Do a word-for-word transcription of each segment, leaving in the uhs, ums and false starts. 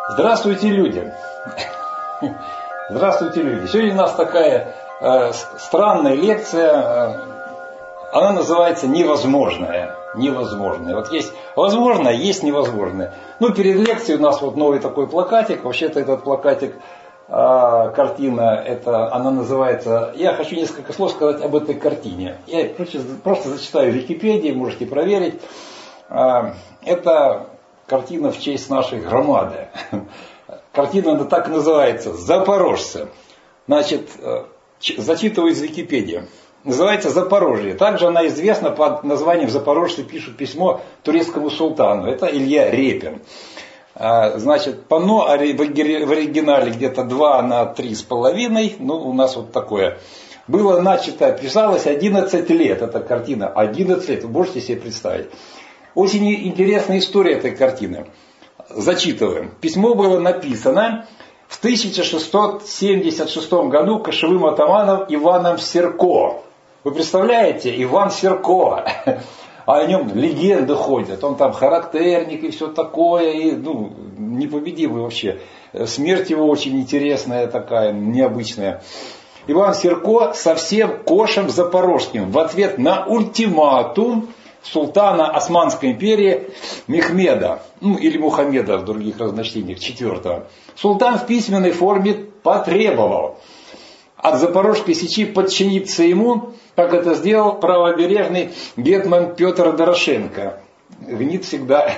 Здравствуйте, люди! Здравствуйте, люди! Сегодня у нас такая э, странная лекция, э, она называется «Невозможное». Невозможное. Вот есть возможное, есть невозможное. Ну, перед лекцией у нас вот новый такой плакатик. Вообще-то этот плакатик, э, картина, это, она называется... Я хочу несколько слов сказать об этой картине. Я просто зачитаю в Википедии, можете проверить. Э, это... Картина в честь нашей громады. Картина она так называется «Запорожцы». Значит, зачитываю из Википедии. Называется «Запорожье». Также она известна под названием «Запорожцы пишут письмо турецкому султану». Это Илья Репин. Значит, панно в оригинале где-то два на три с половиной. Ну, у нас вот такое. Было начато, писалось одиннадцать лет. Эта картина одиннадцать лет. Вы можете себе представить. Очень интересная история этой картины. Зачитываем. Письмо было написано в тысяча шестьсот семьдесят шестом году кошевым атаманом Иваном Серко. Вы представляете, Иван Серко, а о нем легенды ходят. Он там характерник и все такое, и, ну, непобедимый вообще. Смерть его очень интересная такая, необычная. Иван Серко со всем кошем запорожским в ответ на ультиматум султана Османской империи Мехмеда, ну или Мухаммеда в других разночтениях, четвертого. Султан в письменной форме потребовал от Запорожской сечи подчиниться ему, как это сделал правобережный гетман Петр Дорошенко. Гнит всегда,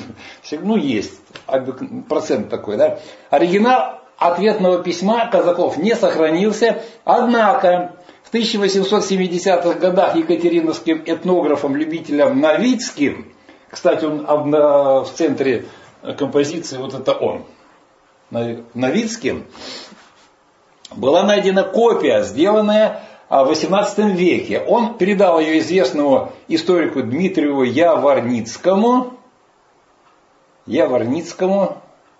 ну есть, процент такой, да. Оригинал ответного письма казаков не сохранился, однако в тысяча восемьсот семидесятых годах екатериновским этнографом-любителем Новицким, кстати, он в центре композиции, вот это он, Новицким, была найдена копия, сделанная в восемнадцатом веке. Он передал ее известному историку Дмитрию Яворницкому, Яворницкому,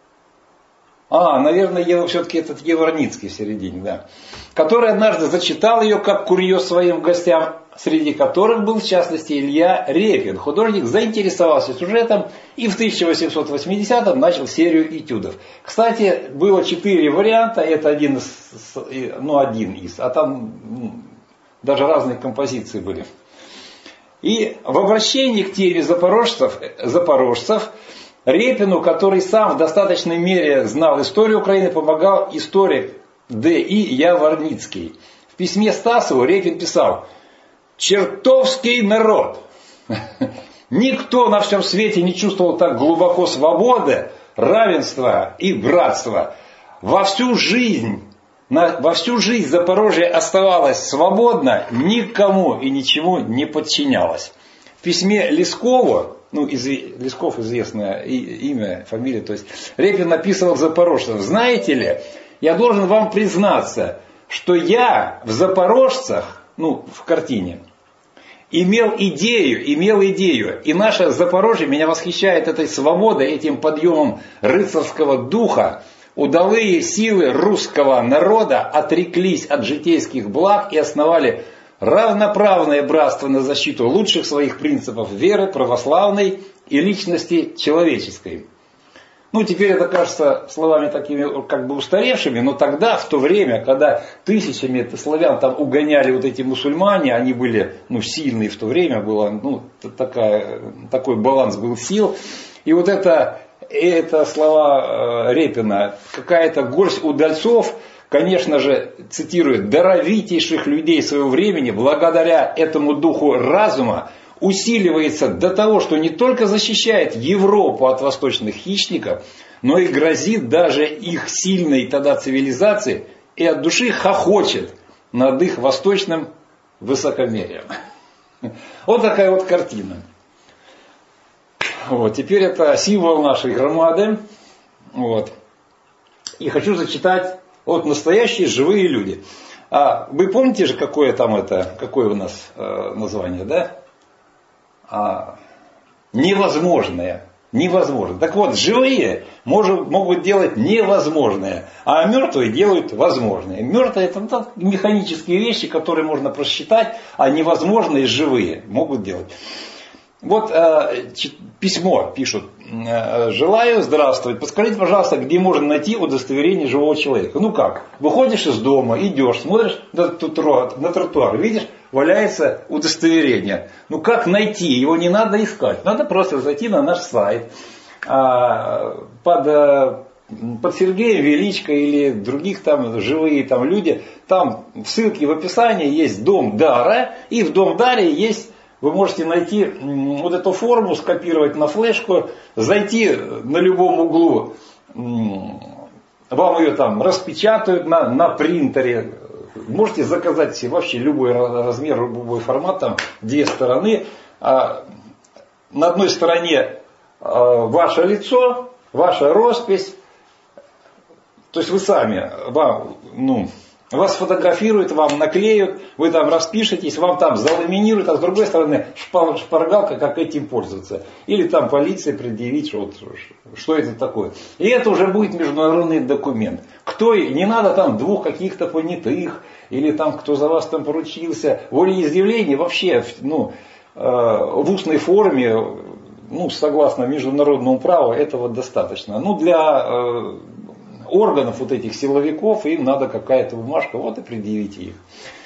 А, наверное, все-таки этот Яворницкий в середине, да. Который однажды зачитал ее как курьез своим гостям, среди которых был в частности Илья Репин. Художник заинтересовался сюжетом и в тысяча восемьсот восьмидесятом начал серию этюдов. Кстати, было четыре варианта, это один из, ну один из, а там ну, даже разные композиции были. И в обращении к теме запорожцев, запорожцев Репину, который сам в достаточной мере знал историю Украины, помогал историк Д И Яворницкий. В письме Стасову Репин писал: «Чертовский народ! Никто на всем свете не чувствовал так глубоко свободы, равенства и братства. Во всю жизнь, на, во всю жизнь Запорожье оставалось свободно, никому и ничему не подчинялось». В письме Лескову, ну, из, Лесков известное имя, фамилия, то есть Репин написывал запорожцам: «Знаете ли, я должен вам признаться, что я в запорожцах, ну, в картине, имел идею, имел идею, и наше Запорожье меня восхищает этой свободой, этим подъемом рыцарского духа. Удалые силы русского народа отреклись от житейских благ и основали равноправное братство на защиту лучших своих принципов веры, православной и личности человеческой». Ну, теперь это кажется словами такими как бы устаревшими, но тогда, в то время, когда тысячами славян там угоняли вот эти мусульмане, они были, ну, сильные в то время, было, ну, такая, такой баланс был сил. И вот это, это слова э, Репина, какая-то горсть удальцов, конечно же, цитирует, даровитейших людей своего времени, благодаря этому духу разума, усиливается до того, что не только защищает Европу от восточных хищников, но и грозит даже их сильной тогда цивилизации и от души хохочет над их восточным высокомерием. Вот такая вот картина. Вот, теперь это символ нашей громады. Вот. И хочу зачитать вот настоящие живые люди. А вы помните же, какое там это, какое у нас э, название, да? А, невозможное. Невозможно. Так вот, живые может, могут делать невозможное, а мертвые делают возможное. Мертвые — это ну, механические вещи, которые можно просчитать, а невозможные живые могут делать. Вот э, письмо пишут. Э, желаю здравствовать. Подскажите, пожалуйста, где можно найти удостоверение живого человека? Ну как? Выходишь из дома, идешь, смотришь на тротуар, на тротуар, видишь, валяется удостоверение. Ну как найти? Его не надо искать. Надо просто зайти на наш сайт. Э, под, э, под Сергеем Величко или других там живые там люди. Там в ссылке в описании есть Дом Дара. И в Дом Даре есть... Вы можете найти вот эту форму, скопировать на флешку, зайти на любом углу, вам ее там распечатают на, на принтере. Можете заказать себе вообще любой размер, любой формат, там две стороны. На одной стороне ваше лицо, ваша роспись. То есть вы сами, вам, ну... Вас фотографируют, вам наклеют, вы там распишетесь, вам там заламинируют, а с другой стороны шпаргалка, как этим пользоваться. Или там полиция предъявить, что, вот, что это такое. И это уже будет международный документ. Кто, не надо там двух каких-то понятых, или там кто за вас там поручился. Волеизъявление вообще ну, в устной форме, ну, согласно международному праву, этого достаточно. Ну, для... органов вот этих силовиков, им надо какая-то бумажка, вот и предъявите их.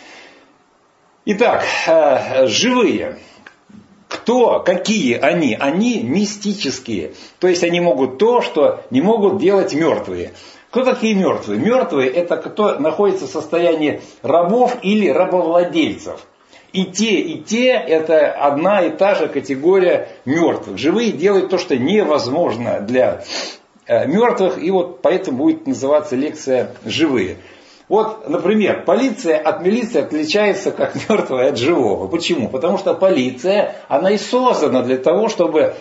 Итак, живые. Кто, какие они? Они мистические. То есть они могут то, что не могут делать мертвые. Кто такие мертвые? Мертвые это кто находится в состоянии рабов или рабовладельцев. И те, и те это одна и та же категория мертвых. Живые делают то, что невозможно для мертвых, и вот поэтому будет называться лекция «Живые». Вот, например, полиция от милиции отличается как мертвая от живого. Почему? Потому что полиция, она и создана для того, чтобы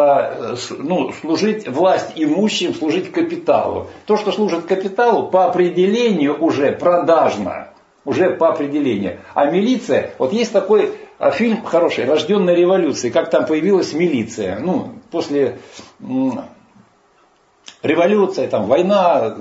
ну, служить власть имущим, служить капиталу. То, что служит капиталу, по определению уже продажно. Уже по определению. А милиция, вот есть такой фильм хороший, «Рожденная революцией», как там появилась милиция. Ну, после... Революция, там, война,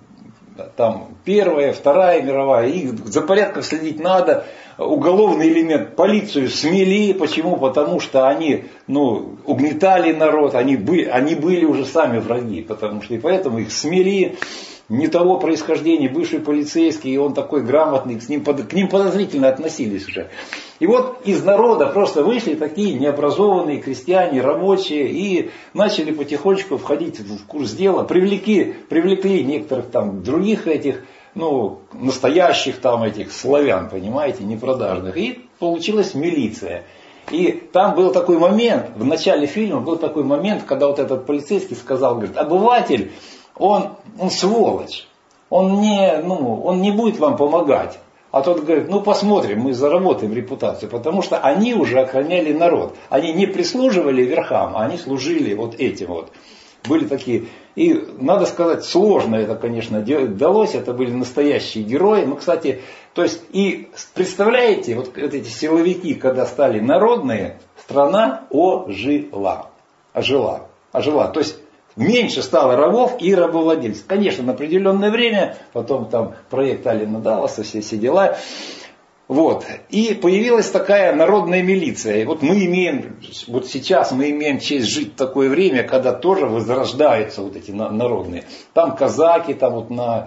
там, Первая, Вторая мировая, их за порядком следить надо. Уголовный элемент, полицию смели. Почему? Потому что они ну, угнетали народ, они, бы, они были уже сами враги. Потому что и поэтому их смели. Не того происхождения, бывший полицейский, и он такой грамотный, с ним, к ним подозрительно относились уже. И вот из народа просто вышли такие необразованные крестьяне, рабочие, и начали потихонечку входить в курс дела, привлекли, привлекли некоторых там других этих, ну, настоящих там этих славян, понимаете, непродажных, и получилась милиция. И там был такой момент, в начале фильма был такой момент, когда вот этот полицейский сказал, говорит, обыватель, Он, он сволочь, он не, ну, он не будет вам помогать. А тот говорит, ну посмотрим, мы заработаем репутацию, потому что они уже охраняли народ. Они не прислуживали верхам, а они служили вот этим вот. Были такие, и надо сказать, сложно это, конечно, далось, это были настоящие герои. Ну, кстати, то есть, и представляете, вот эти силовики, когда стали народные, страна ожила, ожила, ожила. То есть, меньше стало рабов и рабовладельцев. Конечно, на определенное время, потом там проект Алина Далласа, все, все дела. Вот. И появилась такая народная милиция. И вот мы имеем, вот сейчас мы имеем честь жить в такое время, когда тоже возрождаются вот эти народные. Там казаки, там вот на,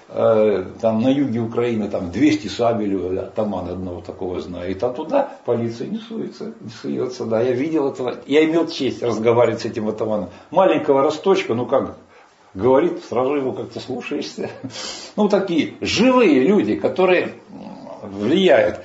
э, там на юге Украины, там двести сабель, атаман одного такого знаю. И там туда полиция не суется, не суется. Да. Я видел этого, я имел честь разговаривать с этим атаманом. Маленького росточка, ну как говорит, сразу его как-то слушаешься. Ну такие живые люди, которые... влияют.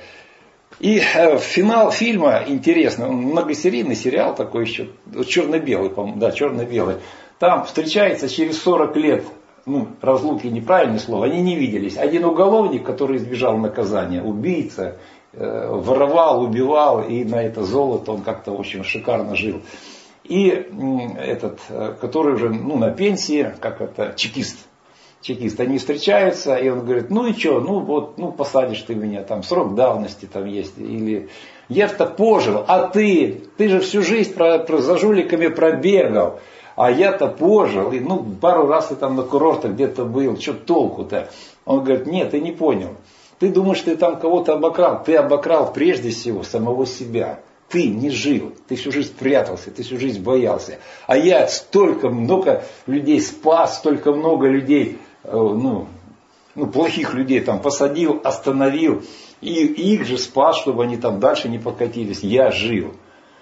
И э, финал фильма интересный, он многосерийный сериал такой еще, черно-белый, по-моему, да, черно-белый. Там встречается через сорок лет, ну, разлуки неправильное слово, они не виделись. Один уголовник, который избежал наказания, убийца, э, воровал, убивал, и на это золото он как-то очень шикарно жил. И э, этот, э, который уже, ну, на пенсии, как это, чекист. Чекист, они встречаются, и он говорит, ну и что, ну вот, ну посадишь ты меня, там срок давности там есть, или я-то пожил, а ты, ты же всю жизнь про, про, за жуликами пробегал, а я-то пожил, и ну пару раз ты там на курортах где-то был, что толку-то? Он говорит, нет, ты не понял, ты думаешь, ты там кого-то обокрал, ты обокрал прежде всего самого себя. ты не жил, ты всю жизнь прятался, ты всю жизнь боялся. А я столько много людей спас, столько много людей, ну, ну плохих людей там посадил, остановил. И их же спас, чтобы они там дальше не покатились. Я жил.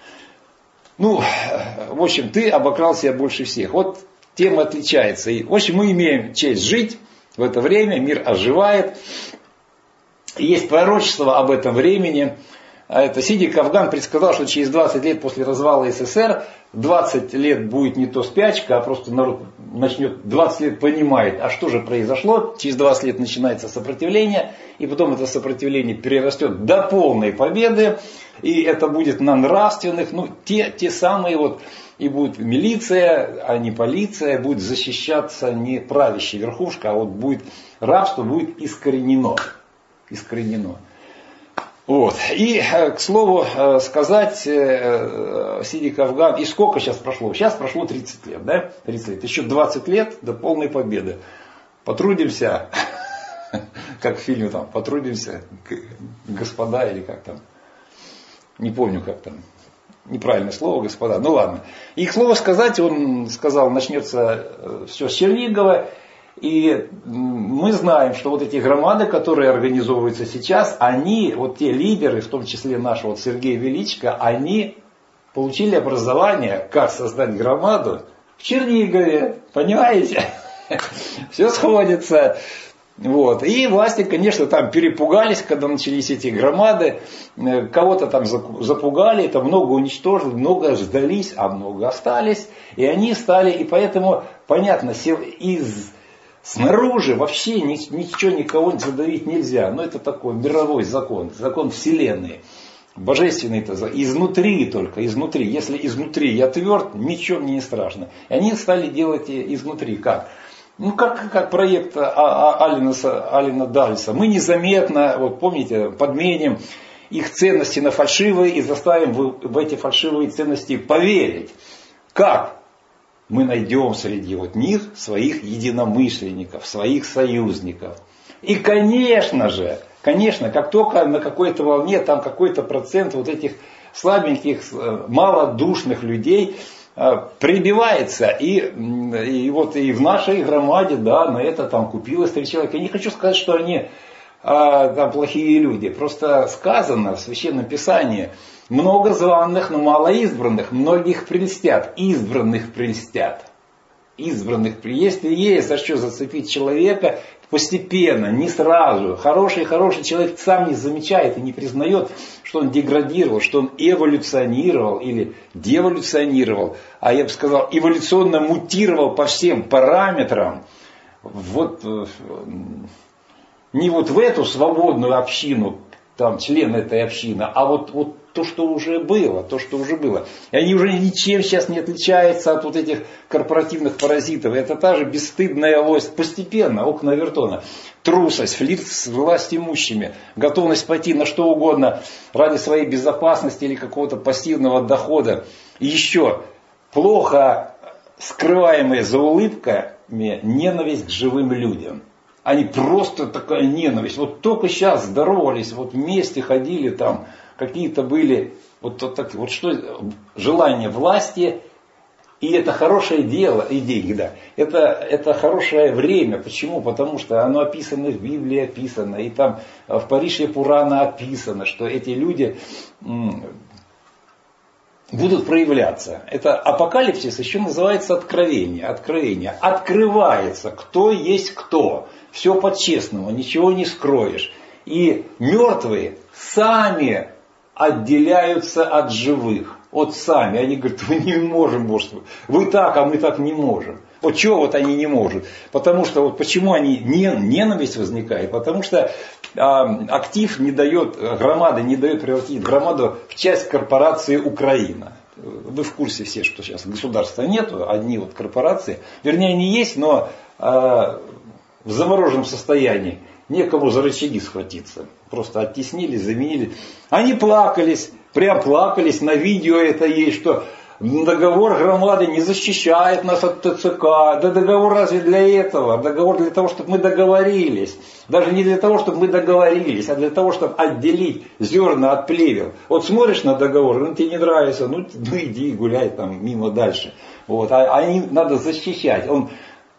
Ну, в общем, ты обокрал себя больше всех. Вот тема отличается. И, в общем, мы имеем честь жить в это время, мир оживает. Есть пророчество об этом времени. Это Сидик Афган предсказал, что через двадцать лет после развала СССР, двадцать лет будет не то спячка, а просто народ начнет, двадцать лет понимает, а что же произошло. Через двадцать лет начинается сопротивление, и потом это сопротивление перерастет до полной победы. И это будет на нравственных, ну, те, те самые вот, и будет милиция, а не полиция, будет защищаться не правящая верхушка, а вот будет рабство, будет искоренено. Искоренено. Вот. И, к слову сказать, Сидик Афган, и сколько сейчас прошло? Сейчас прошло тридцать лет, да? тридцать лет. Еще двадцать лет до полной победы. Потрудимся, как в фильме там, потрудимся, господа, или как там. Не помню, как там. Неправильное слово, господа. Ну ладно. И, к слову сказать, он сказал, начнется все с Чернигова. И мы знаем, что вот эти громады, которые организовываются сейчас, они, вот те лидеры, в том числе нашего вот Сергея Величко, они получили образование, как создать громаду в Чернигове. Понимаете? Все сходится. Вот. И власти, конечно, там перепугались, когда начались эти громады. Кого-то там запугали, это много уничтожили, много сдались, а много остались. И они стали, и поэтому, понятно, из... снаружи вообще ничего, никого задавить нельзя. Но это такой мировой закон, закон Вселенной. Божественный-то, изнутри только, изнутри. Если изнутри я тверд, ничего мне не страшно. И они стали делать изнутри. Как? Ну, как, как проект Алина, Алина Дальса. Мы незаметно, вот помните, подменим их ценности на фальшивые и заставим в, в эти фальшивые ценности поверить. Как? Мы найдем среди вот них своих единомышленников, своих союзников. И, конечно же, конечно, как только на какой-то волне там какой-то процент вот этих слабеньких, малодушных людей прибивается. И, и вот и в нашей громаде, да, на это там купилось три человека. Я не хочу сказать, что они а, там плохие люди. Просто сказано в Священном Писании, много званых, но мало избранных. Многих прельстят, избранных прельстят. Избранных, если есть за что зацепить человека, постепенно, не сразу. Хороший, хороший человек сам не замечает и не признает, что он деградировал, что он эволюционировал или деволюционировал, а я бы сказал, эволюционно мутировал по всем параметрам. Вот не вот в эту свободную общину, там член этой общины, а вот, вот то, что уже было, то, что уже было. И они уже ничем сейчас не отличаются от вот этих корпоративных паразитов. Это та же бесстыдная власть. Постепенно, окна Овертона. Трусость, флирт с властимущими, готовность пойти на что угодно ради своей безопасности или какого-то пассивного дохода. И еще плохо скрываемая за улыбками ненависть к живым людям. Они просто такая ненависть. Вот только сейчас здоровались, вот вместе ходили там, какие-то были, вот, вот, так, вот что, желание власти, и это хорошее дело, и деньги, да. Это, это хорошее время. Почему? Потому что оно описано в Библии, описано, и там в Парише Пурана описано, что эти люди м, будут проявляться. Это апокалипсис еще называется откровение. Откровение. Открывается, кто есть кто. Все по-честному, ничего не скроешь. И мертвые сами отделяются от живых. Вот сами. Они говорят, мы не можем, может, вы так, а мы так не можем. Вот чего вот они не могут? Потому что, вот почему они, не, ненависть возникает? Потому что а, актив не дает, громада не дает превратить громаду в часть корпорации Украина. Вы в курсе все, что сейчас государства нету, одни вот корпорации. Вернее, они есть, но а, в замороженном состоянии. Некому за рычаги схватиться. Просто оттеснили, заменили. Они плакались, прям плакались, на видео это есть, что договор громады не защищает нас от ТЦК. Да договор разве для этого? Договор для того, чтобы мы договорились. Даже не для того, чтобы мы договорились, а для того, чтобы отделить зерна от плевел. Вот смотришь на договор, он тебе не нравится, ну, ну иди гуляй там мимо дальше. Вот. А, а им надо защищать. Он...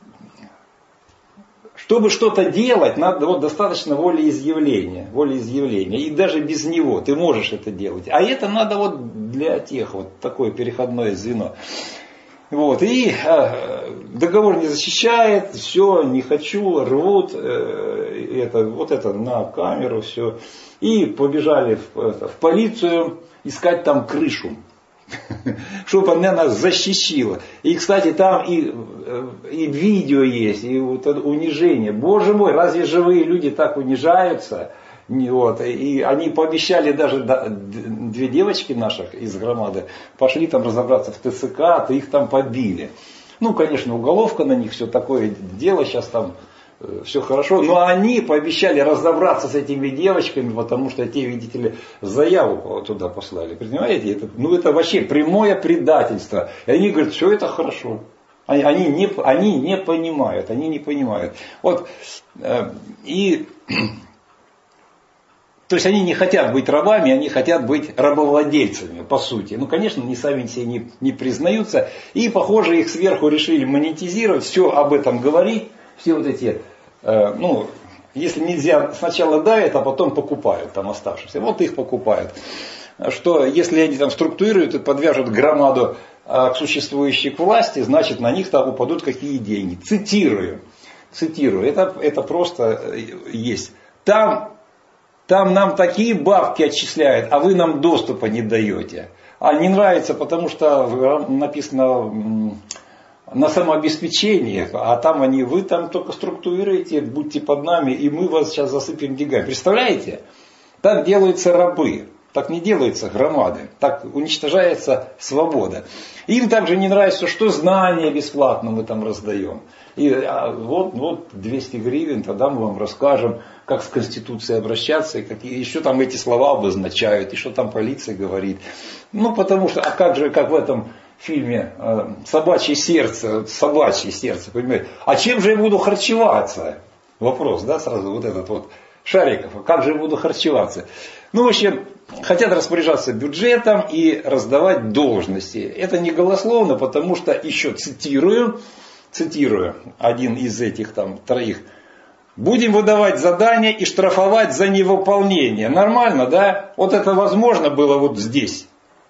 Чтобы что-то делать, надо вот достаточно волеизъявления, волеизъявления. И даже без него ты можешь это делать. А это надо вот для тех, вот такое переходное звено. Вот. И э, договор не защищает, все, не хочу, рвут, э, это, вот это на камеру, все. И побежали в, это, в полицию искать там крышу. Чтобы она нас защищила. И, кстати, там и, и видео есть, и вот это унижение. Боже мой, разве живые люди так унижаются? Вот. И они пообещали даже, две девочки наших из громады, пошли там разобраться в ТЦК, то их там побили. Ну, конечно, уголовка на них, все такое дело, сейчас там все хорошо. Но они пообещали разобраться с этими девочками, потому что те, видите ли, заяву туда послали. Понимаете? Это, ну это вообще прямое предательство. И они говорят, все это хорошо. Они, они, не, они не понимают. Они не понимают. Вот, э, и, то есть они не хотят быть рабами, они хотят быть рабовладельцами, по сути. Ну, конечно, они сами себе не, не признаются. И, похоже, их сверху решили монетизировать, все об этом говорить. Все вот эти, э, ну, если нельзя, сначала давят, а потом покупают там оставшихся. Вот их покупают. Что если они там структурируют и подвяжут громаду э, к существующей к власти, значит на них там упадут какие деньги. Цитирую. Цитирую. Это, это просто есть. Там, там нам такие бабки отчисляют, а вы нам доступа не даете. А не нравится, потому что написано... на самообеспечение, а там они, вы там только структурируете, будьте под нами, и мы вас сейчас засыпем деньгами. Представляете? Так делаются рабы, так не делаются громады, так уничтожается свобода. Им также не нравится, что знания бесплатно мы там раздаем. И а, вот, вот двести гривен, тогда мы вам расскажем, как с Конституцией обращаться, и какие еще там эти слова обозначают, и что там полиция говорит. Ну, потому что, а как же, как в этом... в фильме «Собачье сердце», «Собачье сердце», понимаете? А чем же я буду харчеваться? Вопрос, да, сразу вот этот вот Шариков, а как же я буду харчеваться? Ну, в общем, хотят распоряжаться бюджетом и раздавать должности. Это не голословно, потому что, еще цитирую, цитирую один из этих там троих, будем выдавать задания и штрафовать за невыполнение. Нормально, да? Вот это возможно было вот здесь.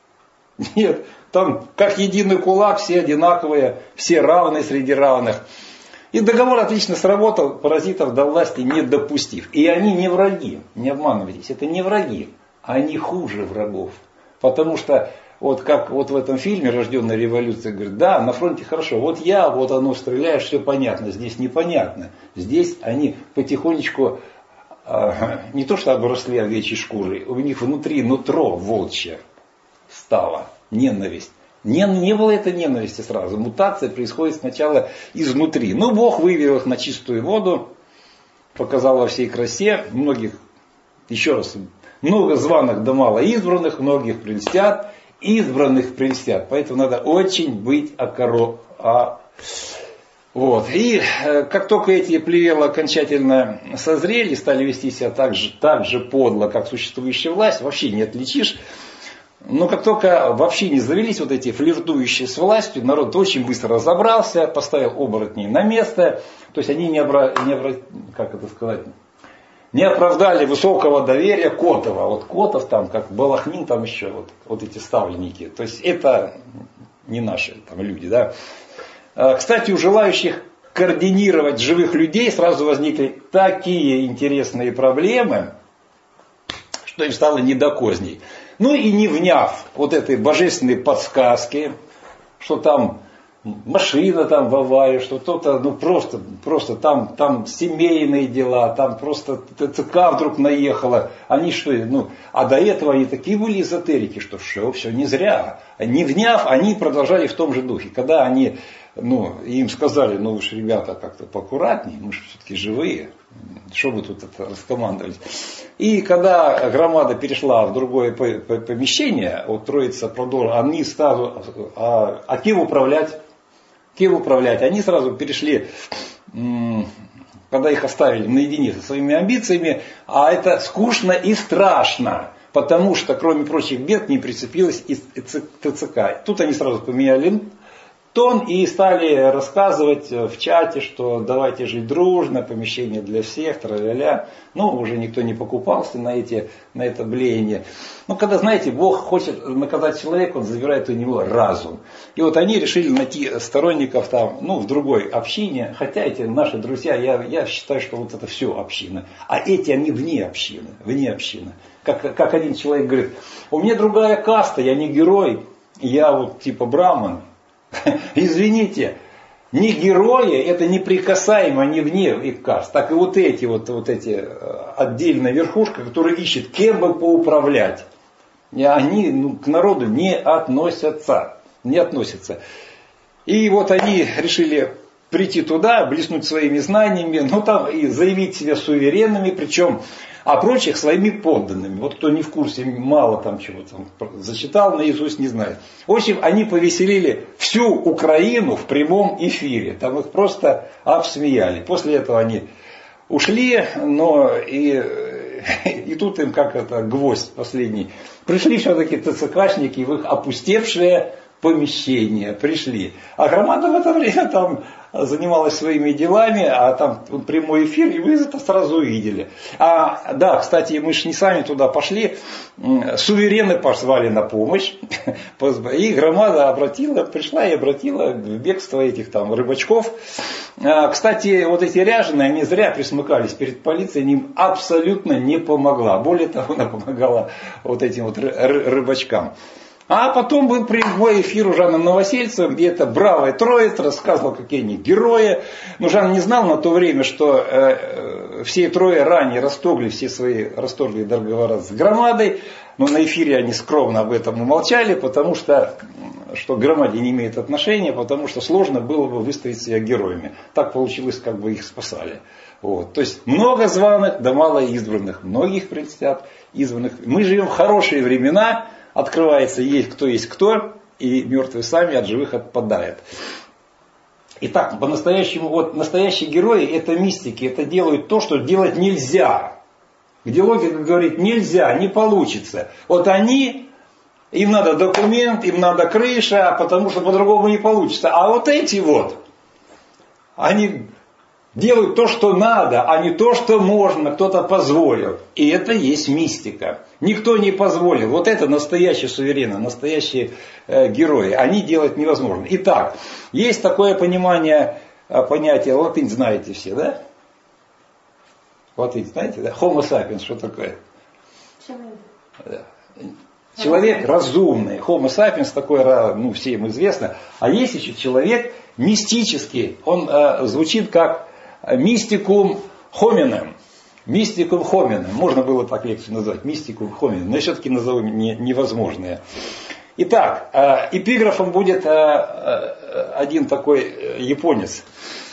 Нет. Там как единый кулак, все одинаковые, все равны среди равных. И договор отлично сработал, паразитов до власти не допустив. И они не враги, не обманывайтесь, это не враги, они хуже врагов. Потому что, вот как вот в этом фильме «Рожденная революция», говорит, да, на фронте хорошо, вот я, вот оно стреляешь, все понятно, здесь непонятно. Здесь они потихонечку, э, не то что обросли овечьей шкурой, у них внутри нутро волчье стало. Ненависть. Не, не было этой ненависти сразу. Мутация происходит сначала изнутри. Ну, Бог вывел их на чистую воду, показал во всей красе. Многих, еще раз, много званых да мало избранных, многих прельстят, избранных прельстят. Поэтому надо очень быть окоро... А... Вот. И э, как только эти плевелы окончательно созрели, стали вести себя так же, так же подло, как существующая власть, вообще не отличишь. Но как только вообще не завелись вот эти флиртующие с властью, народ очень быстро разобрался, поставил оборотней на место. То есть они не, обра... не, обра... как это сказать? не оправдали высокого доверия Котова. Вот Котов там, как Балахнин, там еще вот, вот эти ставленники. То есть это не наши там люди. Да? Кстати, у желающих координировать живых людей сразу возникли такие интересные проблемы, что им стало не до козней. Ну и не вняв вот этой божественной подсказки, что там машина там в аварии, что кто-то, ну просто, просто там, там семейные дела, там просто ТЦК вдруг наехало. Они что, ну, а до этого они такие были эзотерики, что все, все не зря. Не вняв, они продолжали в том же духе. Когда они ну, им сказали, ну уж, ребята, как-то поаккуратнее, мы же все-таки живые, что вы тут это раскомандовались. И когда громада перешла в другое помещение, вот Троица продолжила, они сразу, а, а кем управлять? Кем управлять? Они сразу перешли, когда их оставили наедине со своими амбициями, а это скучно и страшно. Потому что, кроме прочих бед, не прицепилась и ТЦК. Тут они сразу поменяли тон и стали рассказывать в чате, что давайте жить дружно, помещение для всех, тра-ля-ля. Ну, уже никто не покупался на, эти, на это блеяние. Ну, когда, знаете, Бог хочет наказать человека, Он забирает у него разум. И вот они решили найти сторонников там, ну, в другой общине. Хотя эти наши друзья, я, я считаю, что вот это все община. А эти, они вне общины, вне общины. Как, как один человек говорит, у меня другая каста, я не герой, я вот типа браман. Извините, не герои, это неприкасаемо, не вне их каст. Так и вот эти, вот, вот эти отдельная верхушка, которая ищет, кем бы поуправлять. И они ну, к народу не относятся. Не относятся. И вот они решили прийти туда, блеснуть своими знаниями, ну там и заявить себя суверенными, причем а прочих своими подданными. Вот кто не в курсе, мало там чего там зачитал, наизусть не знает. В общем, они повеселили всю Украину в прямом эфире. Там их просто обсмеяли. После этого они ушли, но и, и тут им как это гвоздь последний. Пришли все-таки ТЦКшники в их опустевшее помещение. Пришли. А громада в это время там занималась своими делами, а там прямой эфир, и вы это сразу увидели. А, да, кстати, мы же не сами туда пошли, суверены позвали на помощь, и громада обратила, пришла и обратила в бегство этих там рыбачков. А, кстати, вот эти ряженые, они зря присмыкались перед полицией, им абсолютно не помогла. Более того, она помогала вот этим вот рыбачкам. А потом был прямой эфир у Жана Новосельцева, где эта бравая троица рассказывала, какие они герои. Но Жан не знал на то время, что э, все трое ранее расторгли все свои расторгли договора с громадой. Но на эфире они скромно об этом умолчали, потому что, что к громаде не имеет отношения, потому что сложно было бы выставить себя героями. Так получилось, как бы их спасали. Вот. То есть много званых, да мало избранных. Многих предстоят избранных. Мы живем в хорошие времена. Открывается, есть кто есть кто, и мертвые сами от живых отпадают. Итак, по-настоящему, вот настоящие герои это мистики, это делают то, что делать нельзя. Где логика говорит нельзя, не получится. Вот они, им надо документ, им надо крыша, потому что по-другому не получится. А вот эти вот, они делают то, что надо, а не то, что можно, кто-то позволил. И это есть мистика. Никто не позволил. Вот это настоящие суверены, настоящие э, герои. Они делать невозможно. Итак, есть такое понимание, э, понятие, латынь знаете все, да? Латынь знаете, да? Homo sapiens, что такое? Человек. Человек разумный. Homo sapiens, такое, ну, всем известно. А есть еще человек мистический. Он э, звучит как мистикум хоминем. Мистикум хоминем. Можно было так лекцию назвать. Мистикум хоминем. Но я все-таки назову не, невозможное. Итак, э, эпиграфом будет э, э, один такой э, японец.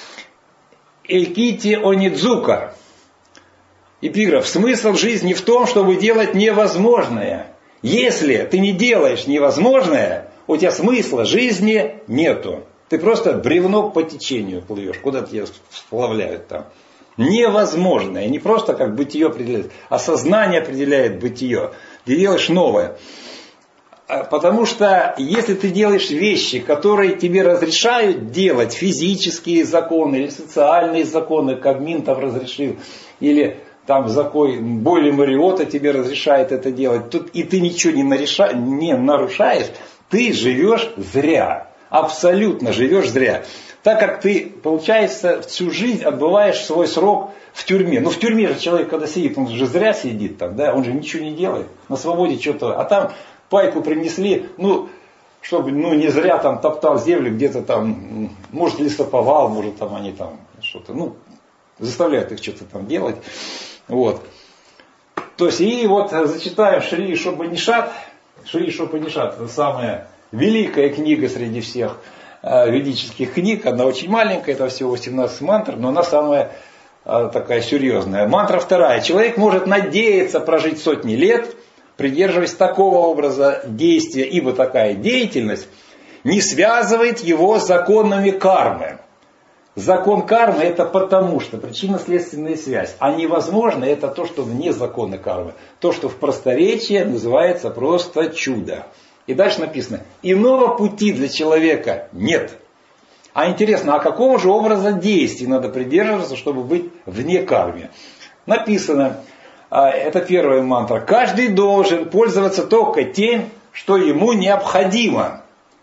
Элькити Онидзука. Эпиграф. Смысл жизни в том, чтобы делать невозможное. Если ты не делаешь невозможное, у тебя смысла жизни нету. Ты просто бревно по течению плывешь, куда тебя сплавляют там. Невозможное, не просто как бытие определяет, а сознание определяет бытие. Ты делаешь новое. Потому что если ты делаешь вещи, которые тебе разрешают делать, физические законы или социальные законы, как Минтов разрешил, или там закон Бойли Мариота тебе разрешает это делать, тут, и ты ничего не, нареша, не нарушаешь, ты живешь зря. Абсолютно живешь зря. Так как ты, получается, всю жизнь отбываешь свой срок в тюрьме. Ну в тюрьме же человек, когда сидит, он же зря сидит там, да, он же ничего не делает. На свободе что-то. А там пайку принесли, ну, чтобы ну, не зря там топтал землю, где-то там, может, лесоповал, может, там они там что-то, ну, заставляют их что-то там делать. Вот. То есть, и вот зачитаем Шри Шопанишат. Шри Шопанишат, это самая великая книга среди всех ведических книг. Она очень маленькая, это всего восемнадцать мантр, но она самая такая серьезная. Мантра вторая. Человек может надеяться прожить сотни лет, придерживаясь такого образа действия, ибо такая деятельность не связывает его с законами кармы. Закон кармы это потому, что причинно-следственная связь. А невозможно это то, что вне закона кармы. То, что в просторечии называется просто чудо. И дальше написано, иного пути для человека нет. А интересно, а какого же образа действий надо придерживаться, чтобы быть вне кармы? Написано, это первая мантра, каждый должен пользоваться только тем, что ему необходимо.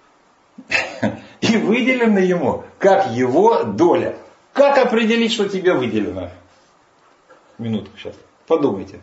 И выделено ему, как его доля. Как определить, что тебе выделено? Минутку сейчас, подумайте.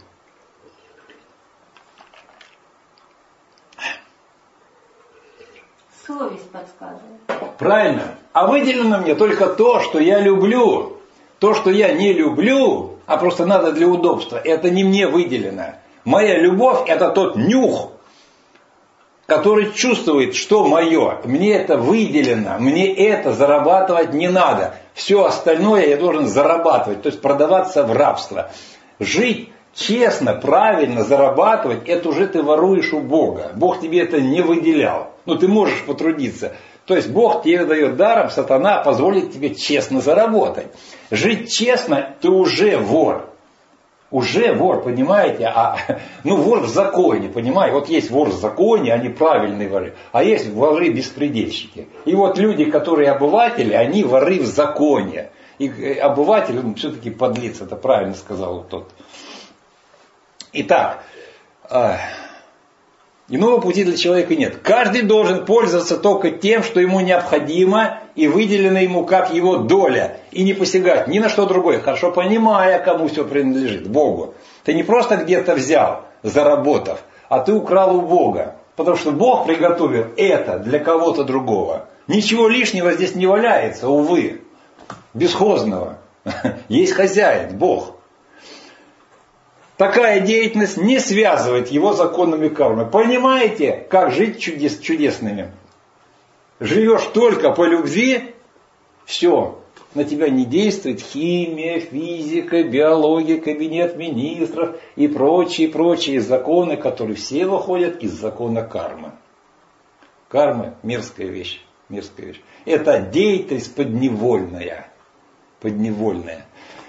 Совесть подсказывает. Правильно. А выделено мне только то, что я люблю. То, что я не люблю, а просто надо для удобства, это не мне выделено. Моя любовь это тот нюх, который чувствует, что мое. Мне это выделено, мне это зарабатывать не надо. Все остальное я должен зарабатывать, то есть продаваться в рабство. Жить честно, правильно зарабатывать, это уже ты воруешь у Бога. Бог тебе это не выделял. Но ты можешь потрудиться. То есть Бог тебе дает даром, сатана позволит тебе честно заработать. Жить честно, ты уже вор. Уже вор, понимаете? А, ну, вор в законе, понимаете? Вот есть вор в законе, они правильные воры. А есть воры-беспредельщики. И вот люди, которые обыватели, они воры в законе. И обыватель, он все-таки подлец, это правильно сказал вот тот. Итак, иного пути для человека нет. Каждый должен пользоваться только тем, что ему необходимо и выделено ему как его доля. И не посягать ни на что другое, хорошо понимая, кому все принадлежит, Богу. Ты не просто где-то взял, заработав, а ты украл у Бога. Потому что Бог приготовил это для кого-то другого. Ничего лишнего здесь не валяется, увы, бесхозного. Есть хозяин, Бог. Такая деятельность не связывает его законами кармы. Понимаете, как жить чудес, чудесными? Живешь только по любви, все, на тебя не действует химия, физика, биология, кабинет министров и прочие-прочие законы, которые все выходят из закона кармы. Карма – мерзкая вещь, мерзкая вещь. Это деятельность подневольная, подневольная.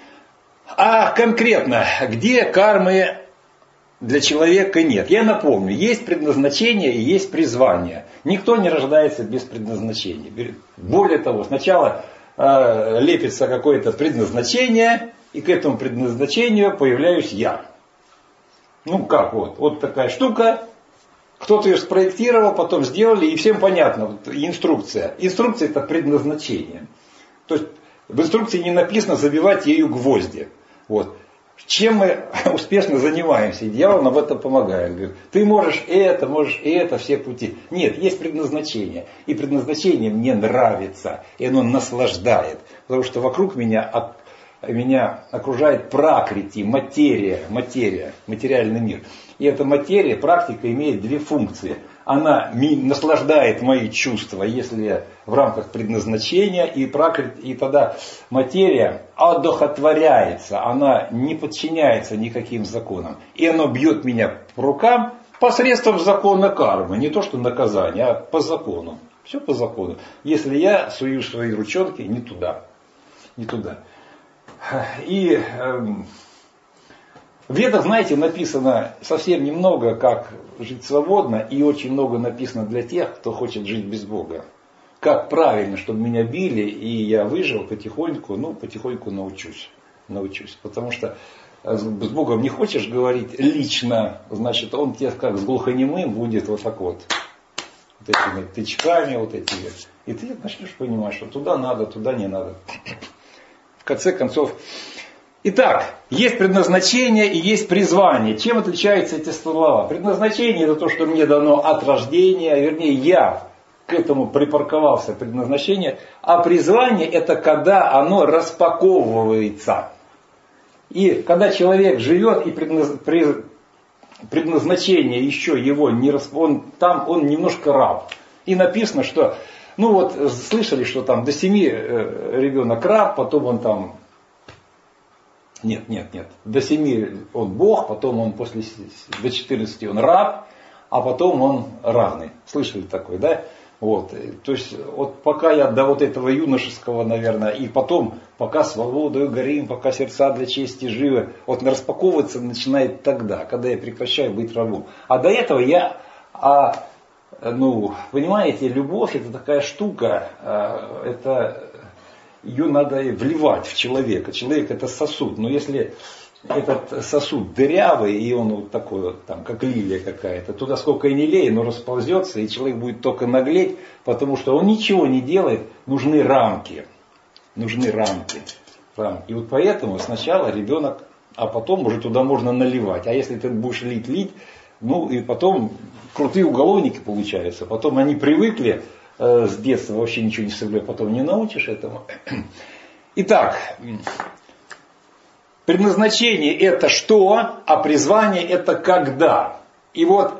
А конкретно, где кармы для человека нет? Я напомню, есть предназначение и есть призвание. Никто не рождается без предназначения. Более того, сначала э, лепится какое-то предназначение, и к этому предназначению появляюсь я. Ну как вот, вот такая штука, кто-то ее спроектировал, потом сделали, и всем понятно, вот, инструкция. Инструкция это предназначение. То есть в инструкции не написано забивать ею гвозди. Вот. Чем мы успешно занимаемся, и дьявол нам в этом помогает. Говорит, ты можешь это, можешь это, все пути. Нет, есть предназначение. И предназначение мне нравится, и оно наслаждает. Потому что вокруг меня, меня окружает пракрити, материя, материя, материальный мир. И эта материя, практика имеет две функции. Она наслаждает мои чувства, если я в рамках предназначения, и, пракрит, и тогда материя одухотворяется, она не подчиняется никаким законам. И оно бьет меня по рукам посредством закона кармы, не то что наказание, а по закону. Все по закону. Если я сую свои ручонки не туда, не туда. И... Эм, В Ведах, знаете, написано совсем немного, как жить свободно, и очень много написано для тех, кто хочет жить без Бога. Как правильно, чтобы меня били, и я выжил потихоньку, ну, потихоньку научусь. научусь. Потому что с Богом не хочешь говорить лично, значит, он тебе как с глухонемым будет вот так вот. Вот этими тычками, вот этими. И ты начнешь понимать, что туда надо, туда не надо. В конце концов... Итак, есть предназначение и есть призвание. Чем отличаются эти слова? Предназначение это то, что мне дано от рождения, вернее я к этому припарковался, предназначение. А призвание это когда оно распаковывается. И когда человек живет и предназначение еще его не расп... он там он немножко раб. И написано, что Ну вот, слышали, что там до семи ребенок раб, потом он там... Нет, нет, нет. До семи он Бог, потом он после до четырнадцати он раб, а потом он равный. Слышали такое, да? Вот. То есть, вот пока я до вот этого юношеского, наверное, и потом, пока свободою горим, пока сердца для чести живы, вот распаковываться начинает тогда, когда я прекращаю быть рабом. А до этого я, а, ну, понимаете, любовь это такая штука, а, это ее надо вливать в человека. Человек это сосуд, но если этот сосуд дырявый, и он вот такой вот, там, как лилия какая-то, туда сколько и не лей, но расползется, и человек будет только наглеть, потому что он ничего не делает, нужны рамки. Нужны рамки. рамки. И вот поэтому сначала ребенок, а потом уже туда можно наливать. А если ты будешь лить, лить, ну и потом крутые уголовники получаются. Потом они привыкли э, с детства вообще ничего не соблюдать, потом не научишь этому. Итак, предназначение это что, а призвание это когда. И вот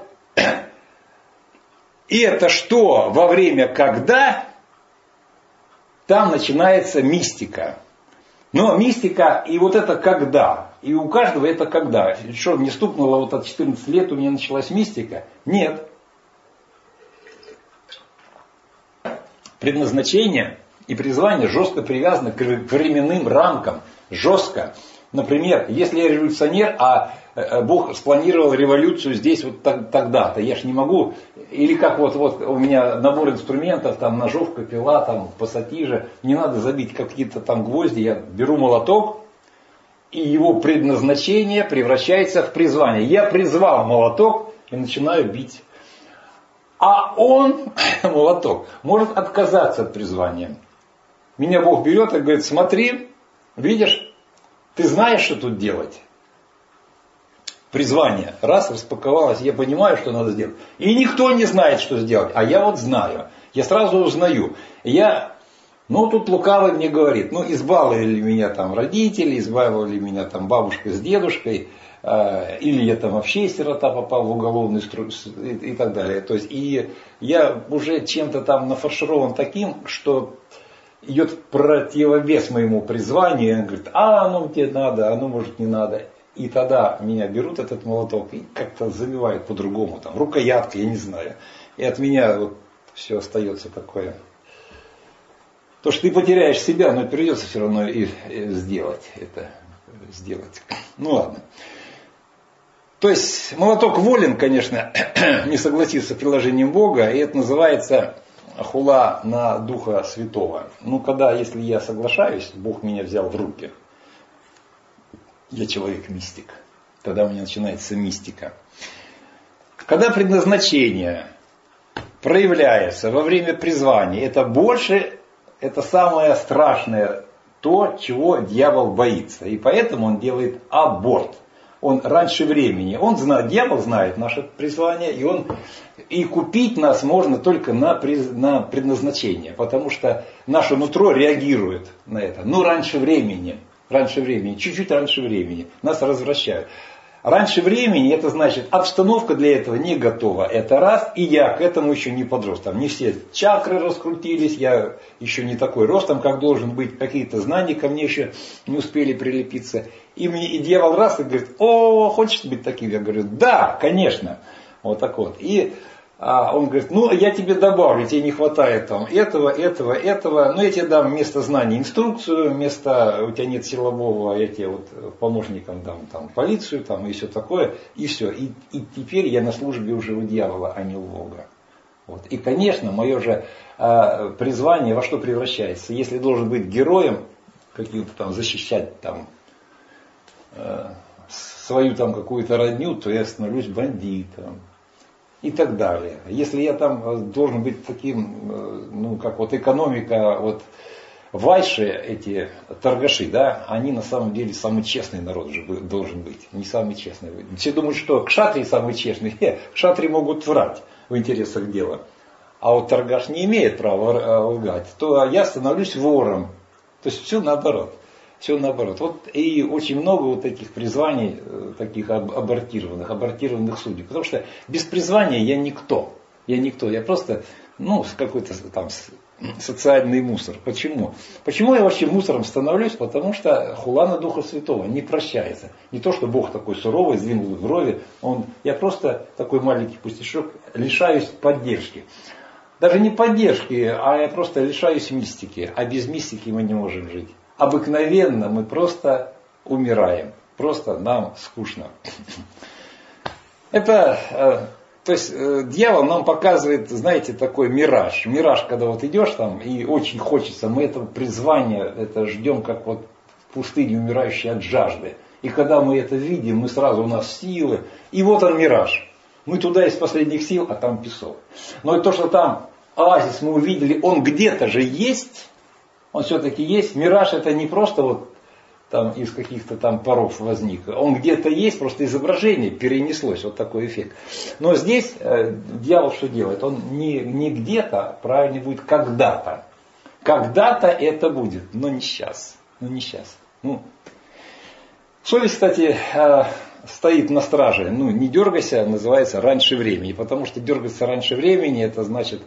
и это что во время когда, там начинается мистика. Но мистика и вот это когда. И у каждого это когда. Что, мне стукнуло вот от четырнадцати лет, у меня началась мистика? Нет. Предназначение и призвание жестко привязаны к временным рамкам. Жестко. Например, если я революционер, а Бог спланировал революцию здесь вот тогда-то, я ж не могу, или как вот, вот у меня набор инструментов, там ножовка, пила, там пассатижи, не надо забить какие-то там гвозди, я беру молоток, и его предназначение превращается в призвание. Я призвал молоток и начинаю бить. А он, молоток, может отказаться от призвания. Меня Бог берет и говорит, смотри, видишь, ты знаешь, что тут делать? Призвание. Раз распаковалось, я понимаю, что надо сделать. И никто не знает, что сделать. А я вот знаю. Я сразу узнаю. Я, ну тут лукавый мне говорит, ну избавили меня там родители, избавили меня там бабушка с дедушкой, э, или я там вообще сирота попал в уголовный строй и, и так далее. То есть и я уже чем-то там нафарширован таким, что идет противовес моему призванию, и он говорит, а ну тебе надо, а ну может не надо. И тогда меня берут этот молоток и как-то забивают по-другому, там, рукоятка, я не знаю. И от меня вот все остается такое. То, что ты потеряешь себя, но придется все равно и, и сделать это. Сделать. Ну ладно. То есть молоток волен, конечно, не согласиться с приложением Бога, и это называется хула на Духа Святого. Ну, когда, если я соглашаюсь, Бог меня взял в руки. Я человек-мистик. Тогда у меня начинается мистика. Когда предназначение проявляется во время призвания, это больше, это самое страшное, то, чего дьявол боится. И поэтому он делает аборт. Он раньше времени. Он знает, дьявол знает наше призвание, и он и купить нас можно только на, на предназначение, потому что наше нутро реагирует на это. Но раньше времени. Раньше времени, чуть-чуть раньше времени. Нас развращают. Раньше времени, это значит, обстановка для этого не готова. Это раз, и я к этому еще не подрос. Там не все чакры раскрутились, я еще не такой ростом, как должен быть. Какие-то знания ко мне еще не успели прилепиться. И, мне, и дьявол раз и говорит, о, хочешь быть таким? Я говорю, да, конечно. Вот так вот. И а он говорит, ну я тебе добавлю, тебе не хватает там этого, этого, этого, но я тебе дам вместо знаний инструкцию, вместо, у тебя нет силового, я тебе вот помощникам дам там, полицию там, и все такое, и все. И, и теперь я на службе уже у дьявола, а не у Бога. Вот. И конечно, мое же а, призвание во что превращается? Если должен быть героем, каким-то там защищать там а, свою там какую-то родню, то я становлюсь бандитом. И так далее. Если я там должен быть таким, ну, как вот экономика, вот вайши, эти торгаши, да, они на самом деле самый честный народ же должен быть, не самый честный. Все думают, что кшатрии самые честные. Нет, кшатрии могут врать в интересах дела. А вот торгаш не имеет права лгать, то я становлюсь вором. То есть все наоборот. Все наоборот. Вот и очень много вот таких призваний, таких абортированных, абортированных судей. Потому что без призвания я никто. Я никто. Я просто, ну, с какой-то там социальный мусор. Почему? Почему я вообще мусором становлюсь? Потому что хула на Духа Святого не прощается. Не то, что Бог такой суровый, сдвинул брови. Он, я просто такой маленький пустячок, лишаюсь поддержки. Даже не поддержки, а я просто лишаюсь мистики. А без мистики мы не можем жить. Обыкновенно мы просто умираем. Просто нам скучно. Это... То есть э, дьявол нам показывает, знаете, такой мираж. Мираж, когда вот идешь там и очень хочется, мы этого призвания это ждем, как вот в пустыне умирающий от жажды. И когда мы это видим, мы сразу у нас силы. И вот он мираж. Мы туда из последних сил, а там песок. Но то, что там оазис мы увидели, он где-то же есть. Он все-таки есть. Мираж это не просто вот там из каких-то там паров возник. Он где-то есть, просто изображение перенеслось, вот такой эффект. Но здесь э, дьявол что делает? Он не, не где-то, правильно будет когда-то. Когда-то это будет, но не сейчас. Ну не сейчас. Ну. Совесть, кстати, э, стоит на страже. Ну не дергайся, называется раньше времени. Потому что дергаться раньше времени, это значит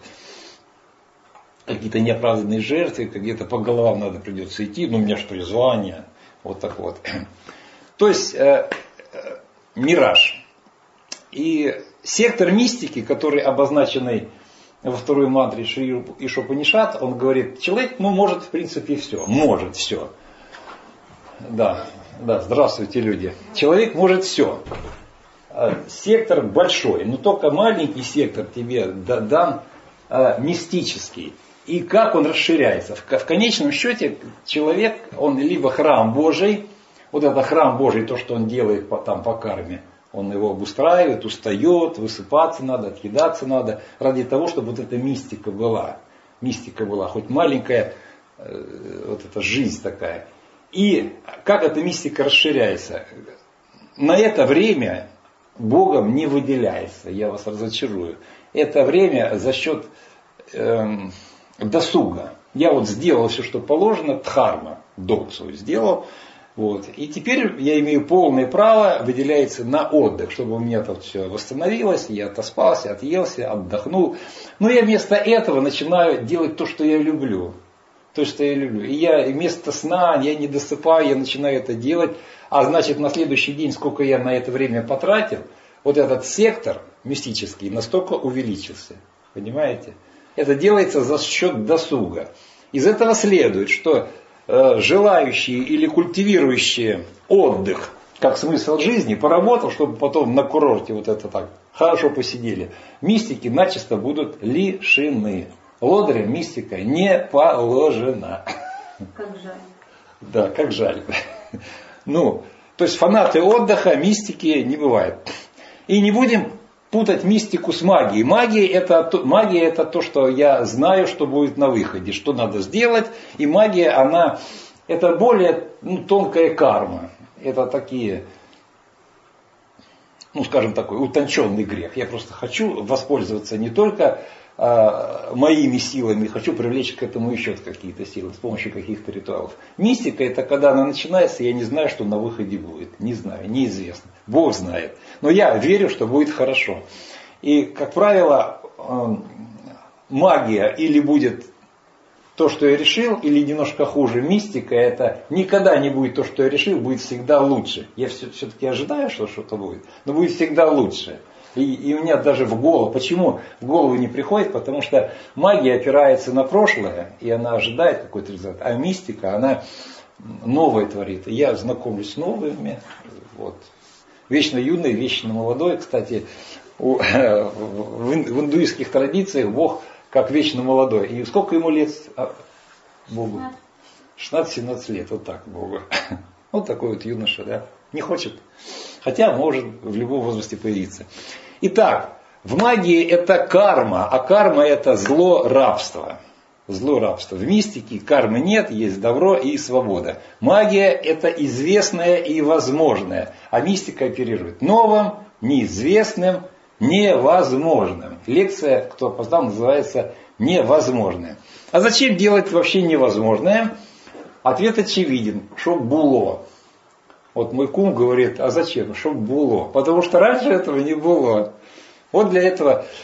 какие-то неоправданные жертвы, где-то по головам надо придется идти. Ну у меня что, призвание. Вот так вот. То есть э, э, мираж. И сектор мистики, который обозначенный во второй мантре Шри Ишопанишат, он говорит, человек ну, может в принципе все. Может все. Да, да, здравствуйте, люди. Человек может все. Сектор большой, но только маленький сектор тебе дан э, мистический. И как он расширяется. В конечном счете человек, он либо храм Божий, вот это храм Божий, то, что он делает по, там по карме, он его обустраивает, устает, высыпаться надо, отъедаться надо, ради того, чтобы вот эта мистика была. Мистика была, хоть маленькая, э, вот эта жизнь такая. И как эта мистика расширяется? На это время Богом не выделяется, я вас разочарую. Это время за счет... Э, досуга. Я вот сделал все, что положено, дхарма, долг свой сделал. Вот. И теперь я имею полное право, выделяется на отдых, чтобы у меня тут все восстановилось, я отоспался, отъелся, отдохнул. Но я вместо этого начинаю делать то, что я люблю. То, что я люблю. И я вместо сна, я не досыпаю, я начинаю это делать. А значит, на следующий день, сколько я на это время потратил, вот этот сектор мистический настолько увеличился. Понимаете? Это делается за счет досуга. Из этого следует, что э, желающие или культивирующие отдых как смысл жизни, поработал, чтобы потом на курорте вот это так хорошо посидели, мистики начисто будут лишены. Лодырям мистика не положена. Как жаль. Да, как жаль. Ну, то есть фанаты отдыха, мистики не бывает. И не будем путать мистику с магией. Магия это, магия это то, что я знаю, что будет на выходе, что надо сделать. И магия, она, это более ну, тонкая карма. Это такие, ну скажем такой, утонченный грех. Я просто хочу воспользоваться не только а, моими силами, хочу привлечь к этому еще какие-то силы с помощью каких-то ритуалов. Мистика это когда она начинается, я не знаю, что на выходе будет. Не знаю, неизвестно. Бог знает. Но я верю, что будет хорошо. И, как правило, магия или будет то, что я решил, или немножко хуже. Мистика это никогда не будет то, что я решил, будет всегда лучше. Я все, все-таки ожидаю, что что-то будет, но будет всегда лучше. И, и у меня даже в голову, почему в голову не приходит, потому что магия опирается на прошлое, и она ожидает какой-то результат. А мистика, она новое творит. И я знакомлюсь с новыми. Вот. Вечно юный, вечно молодой. Кстати, у, в индуистских традициях Бог как вечно молодой. И сколько ему лет Богу? шестнадцать-семнадцать лет. Вот так Богу. Вот такой вот юноша, да. Не хочет. Хотя может в любом возрасте появиться. Итак, в магии это карма, а карма это зло рабства. Зло рабства. В мистике кармы нет, есть добро и свобода. Магия это известное и возможное, а мистика оперирует новым, неизвестным, невозможным. Лекция, кто опоздал, называется «Невозможное». А зачем делать вообще невозможное? Ответ очевиден, чтоб было. Вот мой кум говорит, а зачем? Чтоб было. Потому что раньше этого не было. Вот для этого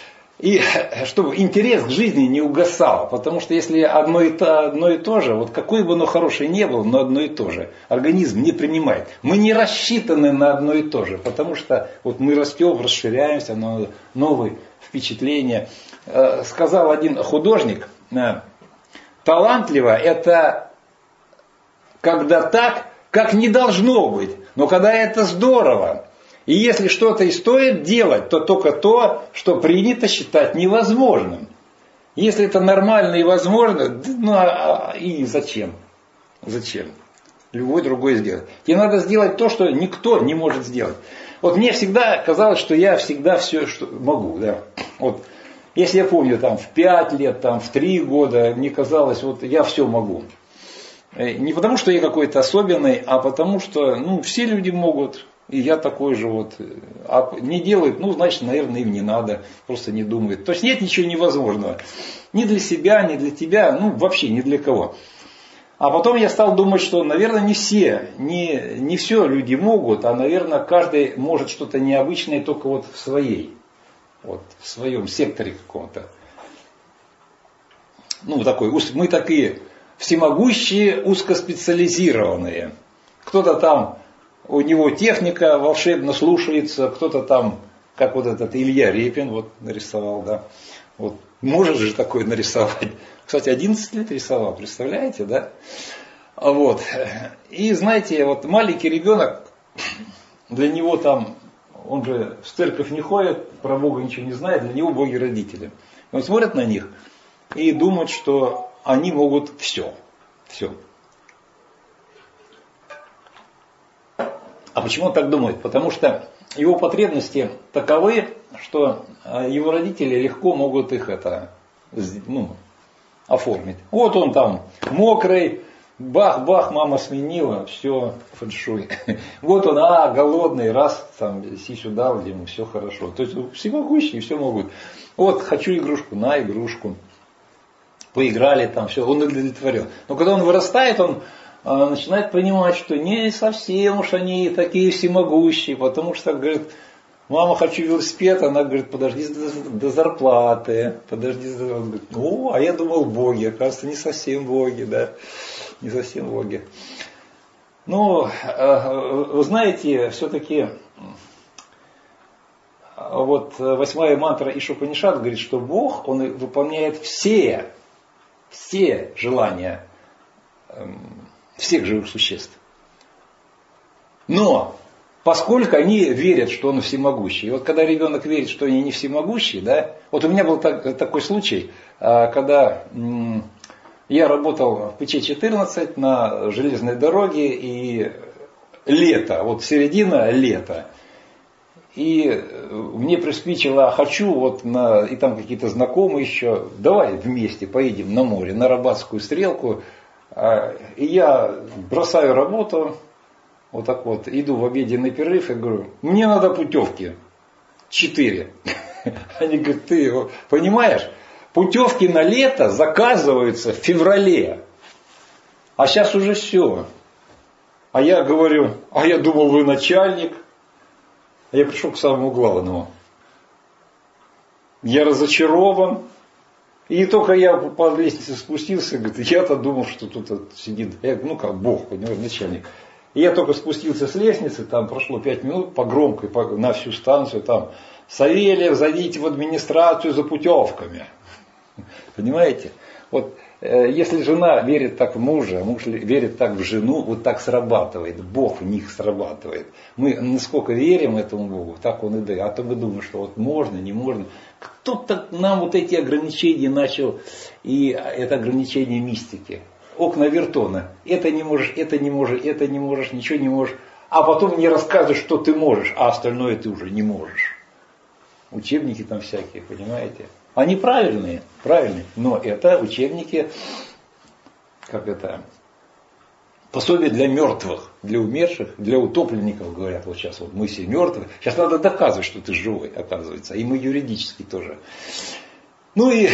И чтобы интерес к жизни не угасал, потому что если одно и, то, одно и то же, вот какое бы оно хорошее ни было, но одно и то же, организм не принимает. Мы не рассчитаны на одно и то же, потому что вот мы растем, расширяемся, новые впечатления. Сказал один художник, талантливо это когда так, как не должно быть, но когда это здорово. И если что-то и стоит делать, то только то, что принято считать невозможным. Если это нормально и возможно, ну а, и зачем? Зачем? Любой другой сделает. Тебе надо сделать то, что никто не может сделать. Вот мне всегда казалось, что я всегда все что могу. Да? Вот, если я помню, там, в пять лет, там, в три года, мне казалось, вот я все могу. Не потому, что я какой-то особенный, а потому, что ну, все люди могут. И я такой же вот. А не делают, ну, значит, наверное, им не надо. Просто не думают. То есть нет ничего невозможного. Ни для себя, ни для тебя, ну, вообще ни для кого. А потом я стал думать, что, наверное, не все, не, не все люди могут, а, наверное, каждый может что-то необычное только вот в своей, вот, в своем секторе каком-то. Ну, такой, мы такие всемогущие, узкоспециализированные. Кто-то там, у него техника волшебно слушается, кто-то там, как вот этот Илья Репин вот нарисовал, да. Вот может же такое нарисовать. Кстати, одиннадцать лет рисовал, представляете, да? Вот. И знаете, вот маленький ребенок, для него там, он же в церковь не ходит, про Бога ничего не знает, для него боги родители. Он смотрит на них и думает, что они могут все. Все. А почему он так думает? Потому что его потребности таковы, что его родители легко могут их это, ну, оформить. Вот он там мокрый, бах-бах, мама сменила, все, фэншуй. Вот он, а, голодный, раз, там, сисю дал ему, все хорошо. То есть всемогущие, все могут. Вот, хочу игрушку, на игрушку. Поиграли там, все, он удовлетворен. Но когда он вырастает, он а, начинает понимать, что не совсем уж они такие всемогущие, потому что, говорит, мама, хочу велосипед, она говорит, подожди до, до зарплаты, подожди, он говорит, ну, а я думал боги, оказывается, не совсем боги, да, не совсем боги. Ну, вы знаете, все-таки вот восьмая мантра Ишупанишад говорит, что Бог, Он выполняет все, все желания всех живых существ. Но поскольку они верят, что он всемогущий. И вот когда ребенок верит, что они не всемогущие, да, вот у меня был так, такой случай, когда м, я работал в Пэ Че четырнадцать на железной дороге, и лето, вот середина лета, и мне приспичило, хочу, вот на, и там какие-то знакомые еще, давай вместе поедем на море, на Рабатскую стрелку, и я бросаю работу. Вот так вот, иду в обеденный перерыв и говорю, мне надо путевки. Четыре. Они говорят, ты понимаешь, путевки на лето заказываются в феврале. А сейчас уже все. А я говорю, а я думал, вы начальник. А я пришел к самому главному. Я разочарован. И только я по лестнице спустился, говорит, я-то думал, что тут сидит, я, ну как Бог, понимаешь, начальник. И я только спустился с лестницы, там прошло пять минут по громкой, по, на всю станцию, там, Савельев, зайдите в администрацию за путевками. Понимаете? Вот э, если жена верит так в мужа, муж верит так в жену, вот так срабатывает, Бог в них срабатывает. Мы насколько верим этому Богу, так он и дает. А то мы думаем, что вот можно, не можно. Кто-то нам вот эти ограничения начал, и это ограничение мистики. Окна Вертона. Это не можешь, это не можешь, это не можешь, ничего не можешь. А потом мне рассказываешь, что ты можешь, а остальное ты уже не можешь. Учебники там всякие, понимаете? Они правильные, правильные. Но это учебники, как это, пособие для мертвых, для умерших, для утопленников, говорят. Вот сейчас вот мы все мертвые. Сейчас надо доказывать, что ты живой, оказывается. И мы юридически тоже. Ну и...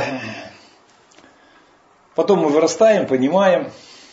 Потом мы вырастаем, понимаем.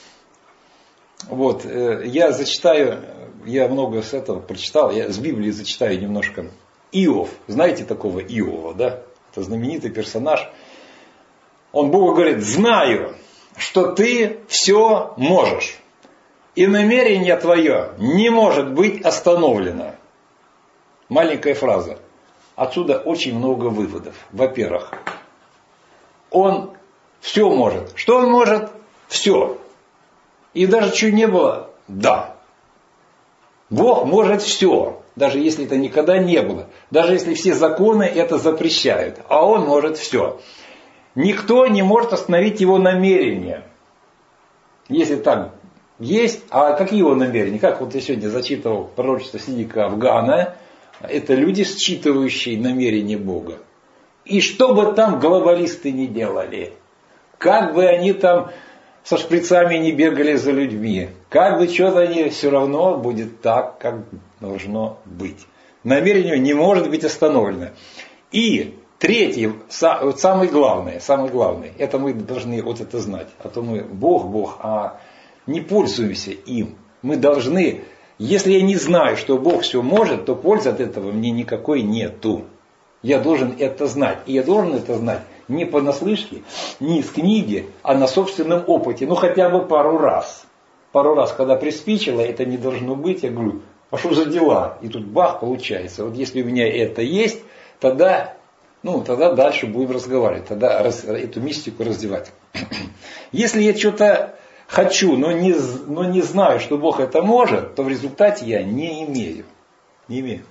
Вот, я зачитаю, я много с этого прочитал, я с Библии зачитаю немножко. Иов, знаете такого Иова, да? это знаменитый персонаж, он Богу говорит: знаю, что ты все можешь. И намерение твое не может быть остановлено. Маленькая фраза. Отсюда очень много выводов. Во-первых, он все может. Что он может? Все. И даже чего не было, да. Бог может все. Даже если это никогда не было. Даже если все законы это запрещают. А он может все. Никто не может остановить его намерения. Если так есть, а какие его намерения? Как вот я сегодня зачитывал пророчество Сидика Афгана. Это люди, считывающие намерения Бога. И что бы там глобалисты ни делали, как бы они там со шприцами не бегали за людьми, как бы что-то они, все равно будет так, как должно быть. Намерение не может быть остановлено. И третье, самое главное, самое главное, это мы должны вот это знать. А то мы Бог, Бог, а не пользуемся им. Мы должны... Если я не знаю, что Бог все может, то пользы от этого мне никакой нету. Я должен это знать. И я должен это знать не понаслышке, не из книги, а на собственном опыте. Ну хотя бы пару раз. Пару раз, когда приспичило, это не должно быть. Я говорю, а что за дела? И тут бах, получается. Вот если у меня это есть, тогда, ну, тогда дальше будем разговаривать. Тогда раз, эту мистику раздевать. Если я что-то... хочу, но не, но не знаю, что Бог это может, то в результате я не имею. Не имею.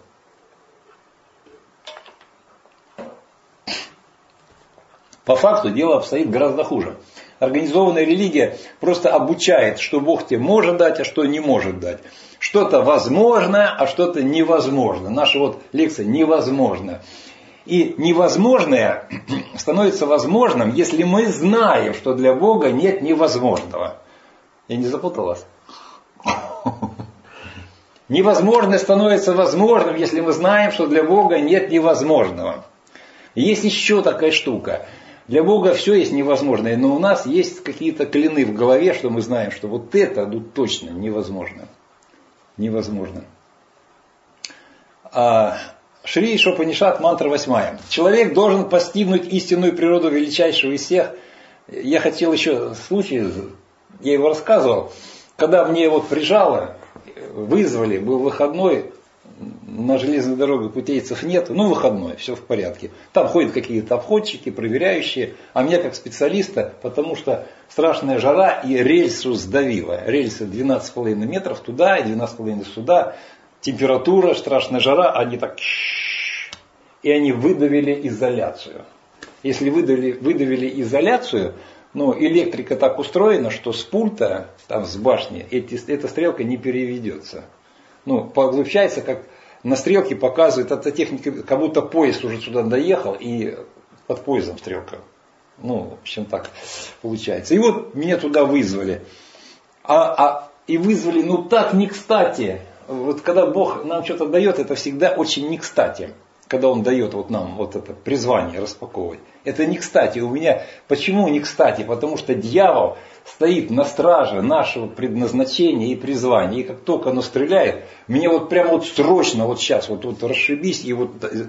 По факту дело обстоит гораздо хуже. Организованная религия просто обучает, что Бог тебе может дать, а что не может дать. Что-то возможно, а что-то невозможно. Наша вот лекция невозможно. И невозможное становится возможным, если мы знаем, что для Бога нет невозможного. Я не запутал вас? Невозможное становится возможным, если мы знаем, что для Бога нет невозможного. Есть еще такая штука. Для Бога все есть невозможное, но у нас есть какие-то клины в голове, что мы знаем, что вот это ну, точно невозможно. Невозможно. А, Шри Шопанишат, мантра восьмая. Человек должен постигнуть истинную природу величайшего из всех. Я хотел еще случай, я его рассказывал, когда мне вот прижало, вызвали, был выходной, на железной дороге путейцев нет, ну выходной, все в порядке. Там ходят какие-то обходчики, проверяющие, а меня как специалиста, потому что страшная жара и рельсу сдавило. Рельсы двенадцать с половиной метров туда и двенадцать с половиной сюда. Температура, страшная жара, они так... И они выдавили изоляцию. Если выдавили, выдавили изоляцию, ну электрика так устроена, что с пульта, там с башни, эти, эта стрелка не переведется. Ну, получается, как на стрелке показывает, эта техника, как будто поезд уже сюда доехал, и под поездом стрелка. Ну, в общем, так получается. И вот меня туда вызвали. А, а, и вызвали, ну так не кстати. Вот когда Бог нам что-то дает, это всегда очень не кстати. Когда Он дает вот нам вот это призвание распаковывать. Это не кстати. У меня, почему не кстати? Потому что дьявол стоит на страже нашего предназначения и призвания. И как только оно стреляет, мне вот прямо вот срочно, вот сейчас, вот, вот расшибись, и вот,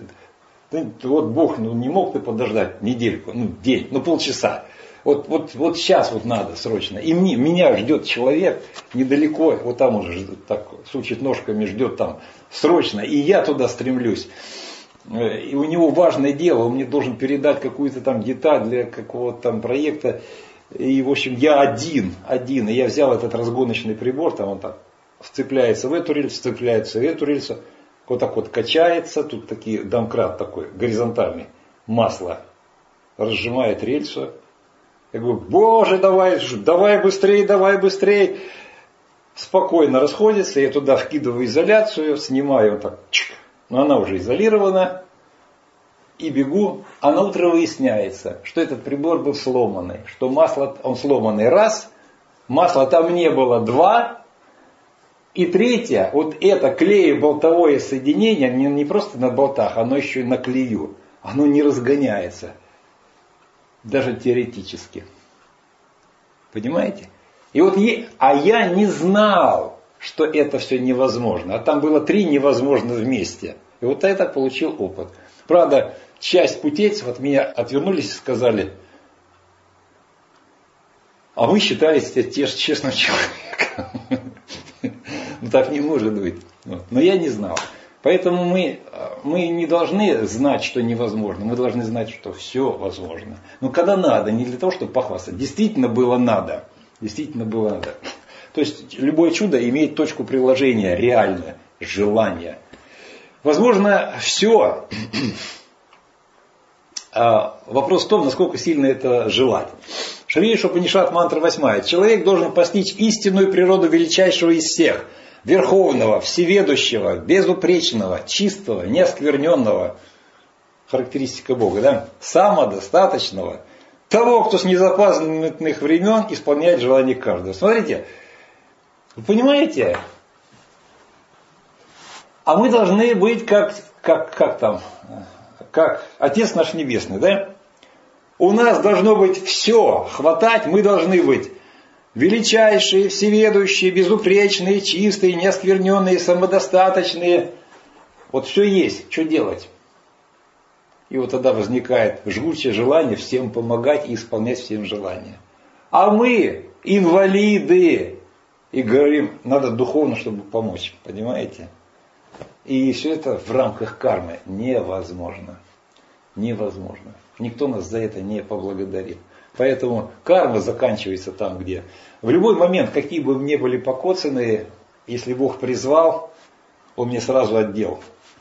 вот Бог, ну не мог ты подождать недельку, ну день, ну полчаса. Вот, вот, вот сейчас вот надо срочно. И мне, меня ждет человек недалеко, вот там уже так сучит ножками, ждет там срочно, и я туда стремлюсь. И у него важное дело, он мне должен передать какую-то там деталь для какого-то там проекта. И, в общем, я один, один. И я взял этот разгоночный прибор, там он так вцепляется в эту рельсу, вцепляется в эту рельсу. Вот так вот качается, тут такие домкрат такой, горизонтальный, масло. Разжимает рельсу. Я говорю, боже, давай, давай быстрее, давай быстрее. Спокойно расходится, я туда вкидываю изоляцию, снимаю вот так, чик. Но она уже изолирована. И бегу, а на утро выясняется, что этот прибор был сломанный. Что масло, он сломанный раз, масла там не было два. И третье, вот это клееболтовое соединение, не, не просто на болтах, оно еще и на клею. Оно не разгоняется. Даже теоретически. Понимаете? И вот, а я не знал, что это все невозможно. А там было три невозможно вместе. И вот я так получил опыт. Правда, часть путейцев от меня отвернулись и сказали: а вы считались честным человеком. Ну так не может быть. Но я не знал. Поэтому мы, мы не должны знать, что невозможно. Мы должны знать, что все возможно. Но когда надо, не для того, чтобы похвастаться. Действительно было надо. Действительно было надо. То есть любое чудо имеет точку приложения, реальное, желание. Возможно, все. Вопрос в том, насколько сильно это желать. Шри Упанишад, мантра восьмая. Человек должен постичь истинную природу величайшего из всех. Верховного, всеведущего, безупречного, чистого, неоскверненного. Характеристика Бога, да? Самодостаточного. Того, кто с незапамятных времен исполняет желания каждого. Смотрите, вы понимаете? А мы должны быть как, как, как там, как Отец наш Небесный, да? У нас должно быть все хватать, мы должны быть величайшие, всеведущие, безупречные, чистые, неоскверненные, самодостаточные. Вот все есть, что делать? И вот тогда возникает жгучее желание всем помогать и исполнять всем желания. А мы инвалиды. И говорим, надо духовно, чтобы помочь. Понимаете? И все это в рамках кармы невозможно. Невозможно. Никто нас за это не поблагодарит. Поэтому карма заканчивается там, где в любой момент, какие бы мы ни были покоцанные, если Бог призвал, Он мне сразу отдел.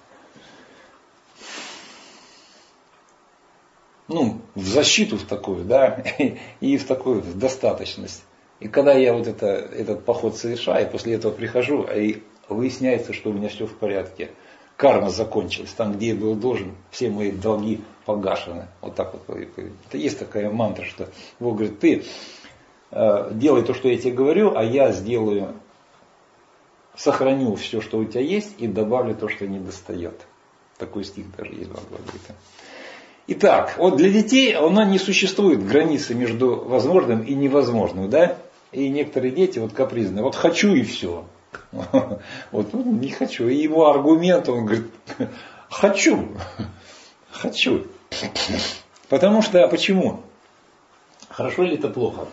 Ну, в защиту в такую, да, и в такую в достаточность. И когда я вот это, этот поход совершаю, после этого прихожу, и выясняется, что у меня все в порядке. Карма закончилась. Там, где я был должен, все мои долги погашены. Вот так вот. Это есть такая мантра, что Бог говорит, ты э, делай то, что я тебе говорю, а я сделаю, сохраню все, что у тебя есть, и добавлю то, что не достает. Такой стих даже есть в Бхагавад-гите. Итак, вот для детей у нас не существует границы между возможным и невозможным, да? И некоторые дети вот капризные. Вот хочу и все. Вот не хочу. И его аргумент, он говорит, хочу. Хочу. Потому что, почему? Хорошо или это плохо?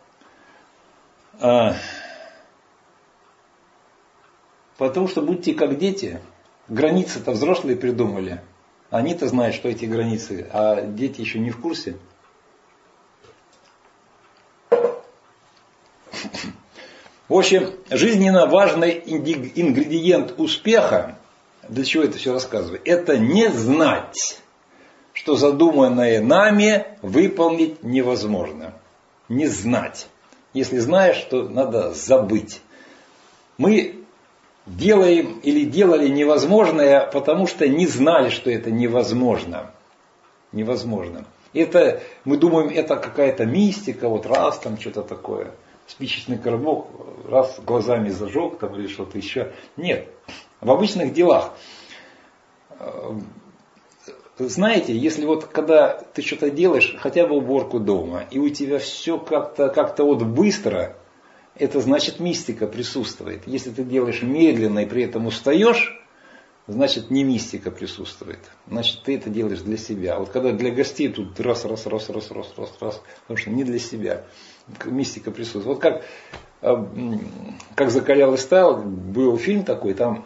А, потому что будьте как дети. Границы-то взрослые придумали. Они-то знают, что эти границы, а дети еще не в курсе. В общем, жизненно важный ингредиент успеха, для чего это все рассказываю, это не знать, что задуманное нами выполнить невозможно. Не знать. Если знаешь, то надо забыть. Мы делаем или делали невозможное, потому что не знали, что это невозможно. Невозможно. Это, мы думаем, это какая-то мистика, вот раз там что-то такое. Спичечный коробок, раз глазами зажег там или что-то еще. Нет. В обычных делах. Знаете, если вот когда ты что-то делаешь, хотя бы уборку дома, и у тебя все как-то, как-то вот быстро, это значит мистика присутствует. Если ты делаешь медленно и при этом устаешь, значит не мистика присутствует. Значит ты это делаешь для себя. Вот когда для гостей тут раз, раз, раз, раз, раз, раз, раз, потому что не для себя. Мистика присутствует. Вот как, как «Закалял и стал», был фильм такой, там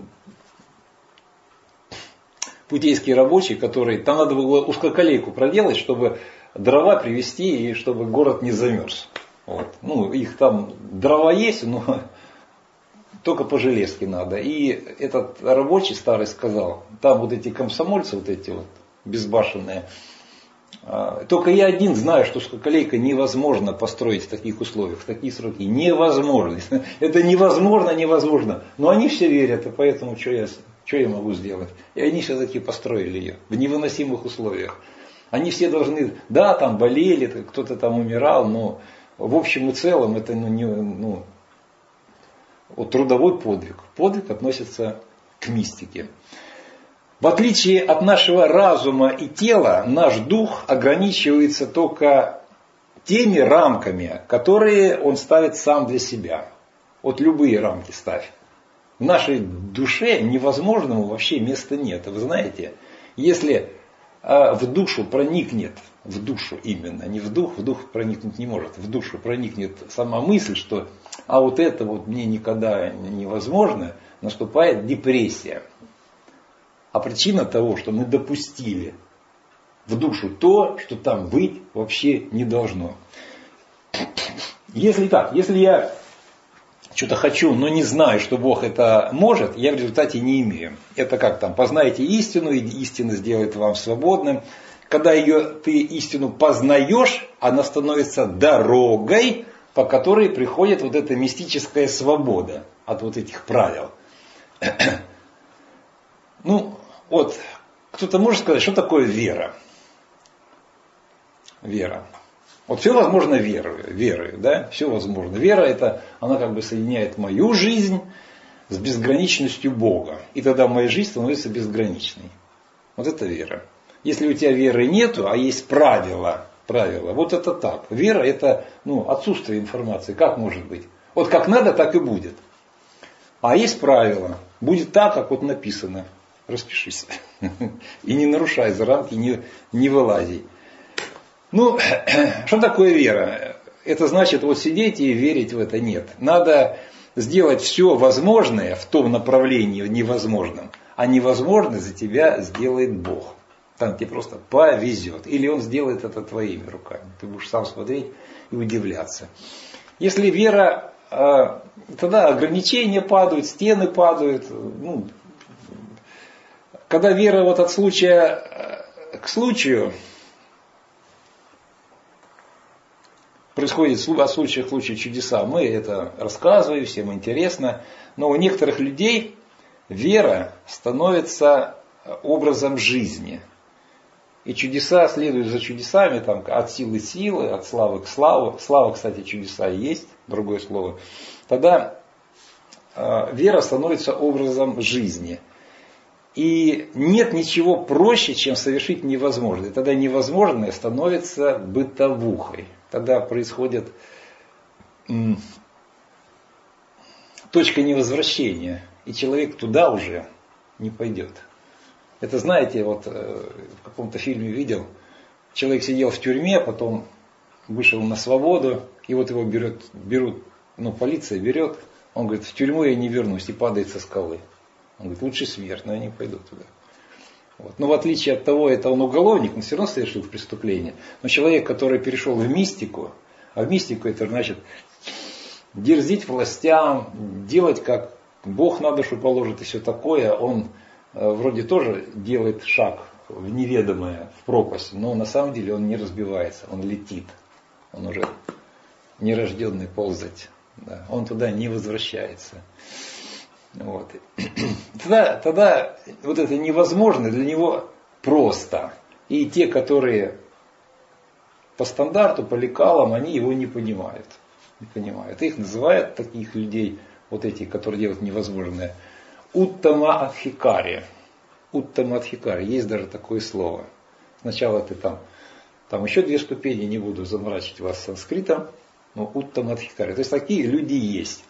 путейский рабочий, который, там надо было узкоколейку проделать, чтобы дрова привезти и чтобы город не замерз. Вот. Ну, их там дрова есть, но только по железке надо. И этот рабочий старый сказал, там вот эти комсомольцы, вот эти вот безбашенные, только я один знаю, что узкоколейка невозможно построить в таких условиях, в такие сроки. Невозможно. Это невозможно, невозможно. Но они все верят, и поэтому что я, что я могу сделать? И они все-таки построили ее в невыносимых условиях. Они все должны, да, там болели, кто-то там умирал, но в общем и целом это ну, не, ну, вот трудовой подвиг. Подвиг относится к мистике. В отличие от нашего разума и тела, наш дух ограничивается только теми рамками, которые он ставит сам для себя. Вот любые рамки ставь. В нашей душе невозможному вообще места нет. Вы знаете, Если э, в душу проникнет, в душу именно, не в дух, в дух проникнуть не может, в душу проникнет сама мысль, что а вот это вот мне никогда невозможно, наступает депрессия. А причина того, что мы допустили в душу то, что там быть вообще не должно. Если так, если я что-то хочу, но не знаю, что Бог это может, я в результате не имею. Это как там, познайте истину, и истина сделает вам свободным. Когда ее, ты истину познаешь, она становится дорогой, по которой приходит вот эта мистическая свобода от вот этих правил. Ну, вот, кто-то может сказать, что такое вера? Вера. Вот все возможно верою, верою, да, все возможно. Вера это, она как бы соединяет мою жизнь с безграничностью Бога. И тогда моя жизнь становится безграничной. Вот это вера. Если у тебя веры нету, а есть правила, правила, вот это так. Вера это ну, отсутствие информации. Как может быть? Вот как надо, так и будет. А есть правила. Будет так, как вот написано. Распишись. И не нарушай за рамки, не, не вылази. Ну, что такое вера? Это значит вот сидеть и верить в это нет. Надо сделать все возможное в том направлении невозможном. А невозможное за тебя сделает Бог. Там тебе просто повезет. Или Он сделает это твоими руками. Ты будешь сам смотреть и удивляться. Если вера, тогда ограничения падают, стены падают. Ну, когда вера вот от случая к случаю происходит от случая к случаю чудеса, мы это рассказываем, всем интересно. Но у некоторых людей вера становится образом жизни. И чудеса следуют за чудесами, там, от силы к силы, от славы к славе. Слава, кстати, чудеса и есть, другое слово. Тогда э, вера становится образом жизни. И нет ничего проще, чем совершить невозможное. Тогда невозможное становится бытовухой. Тогда происходит м, точка невозвращения. И человек туда уже не пойдет. Это знаете, вот в каком-то фильме видел, человек сидел в тюрьме, потом вышел на свободу, и вот его берет, берут, ну полиция берет, он говорит, в тюрьму я не вернусь, и падает со скалы. Он говорит, лучше смерть, но я не пойду туда. Вот. Но в отличие от того, это он уголовник, он все равно совершил преступление. Но человек, который перешел в мистику, а в мистику это значит дерзить властям, делать как Бог на душу положит и все такое, он вроде тоже делает шаг в неведомое, в пропасть, но на самом деле он не разбивается, он летит. Он уже нерожденный ползать. Да. Он туда не возвращается. Вот. Тогда, тогда вот это невозможно для него просто. И те, которые по стандарту, по лекалам, они его не понимают. Не понимают. Их называют, таких людей, вот эти, которые делают невозможное, Уттама Адхикари. Уттама Адхикари. Есть даже такое слово. Сначала ты там, там еще две ступени, не буду заморачивать вас санскритом, но Уттама Адхикари. То есть такие люди есть.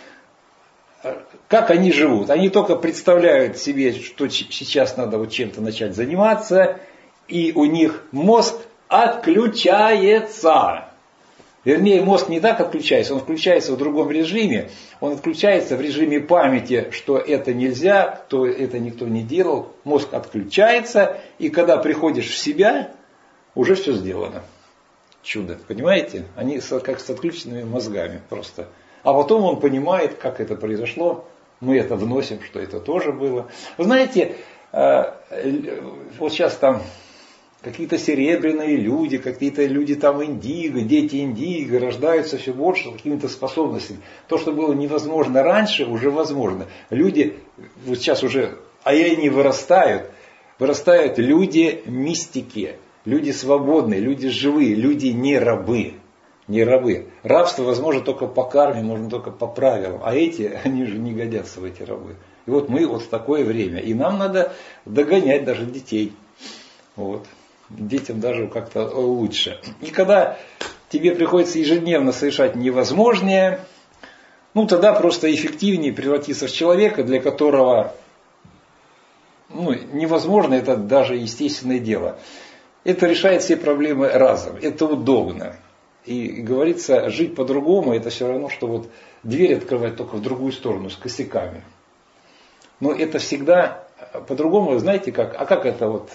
Как они живут? Они только представляют себе, что сейчас надо вот чем-то начать заниматься, и у них мозг отключается. Вернее, мозг не так отключается, он включается в другом режиме. Он отключается в режиме памяти, что это нельзя, то это никто не делал. Мозг отключается, и когда приходишь в себя, уже все сделано. Чудо, понимаете? Они как с отключенными мозгами просто. А потом он понимает, как это произошло. Мы это вносим, что это тоже было. Вы знаете, вот сейчас там какие-то серебряные люди, какие-то люди там индиго, дети индиго рождаются все больше с какими-то способностями. То, что было невозможно раньше, уже возможно. Люди, вот сейчас уже, а и они вырастают, вырастают люди мистики, люди свободные, люди живые, люди не рабы. Не рабы. Рабство возможно только по карме, можно только по правилам. А эти, они же не годятся в эти рабы. И вот мы вот в такое время. И нам надо догонять даже детей. Вот. Детям даже как-то лучше. И когда тебе приходится ежедневно совершать невозможное, ну тогда просто эффективнее превратиться в человека, для которого ну, невозможно, это даже естественное дело. Это решает все проблемы разом, это удобно. И, и говорится, жить по-другому, это все равно, что вот дверь открывать только в другую сторону, с косяками. Но это всегда по-другому, знаете как, а как это вот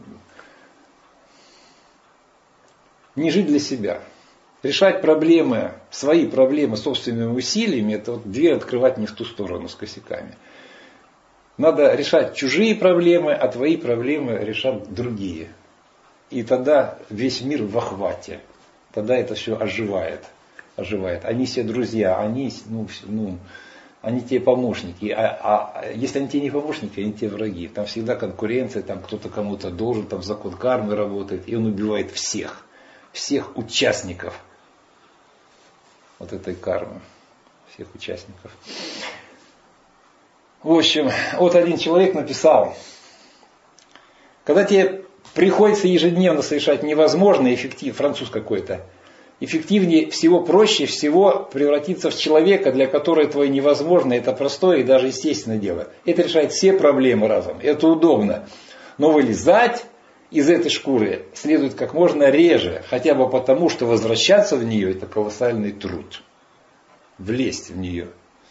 не жить для себя. Решать проблемы, свои проблемы собственными усилиями, это вот дверь открывать не в ту сторону с косяками. Надо решать чужие проблемы, а твои проблемы решат другие. И тогда весь мир в охвате. Тогда это все оживает. оживает. Они все друзья, они, ну, ну, они тебе помощники. А, а если они тебе не помощники, они тебе враги. Там всегда конкуренция, там кто-то кому-то должен, там закон кармы работает, и он убивает всех. Всех участников вот этой кармы. Всех участников. В общем, вот один человек написал, когда тебе приходится ежедневно совершать невозможное, эффектив, француз какой-то, эффективнее всего, проще всего превратиться в человека, для которого твое невозможное, это простое и даже естественное дело. Это решает все проблемы разом, это удобно. Но вылезать из этой шкуры следует как можно реже, хотя бы потому, что возвращаться в нее это колоссальный труд. Влезть в нее.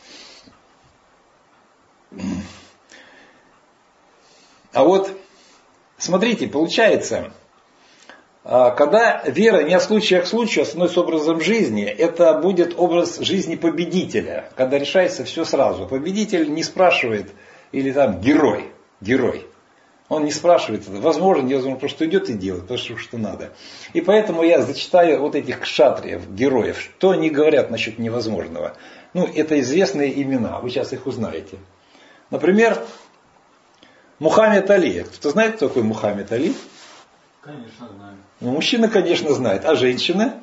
А вот, смотрите, получается, когда вера не от случая к случаю, а становится образом жизни, это будет образ жизни победителя, когда решается все сразу. Победитель не спрашивает, или там герой, герой. Он не спрашивает, возможно, невозможно, просто идет и делает, потому что, что надо. И поэтому я зачитаю вот этих кшатриев, героев, что они говорят насчет невозможного. Ну, это известные имена, вы сейчас их узнаете. Например, Мухаммед Али. Кто-то знает, кто такой Мухаммед Али? Конечно, знаю. Ну, мужчина, конечно, знает. А женщины?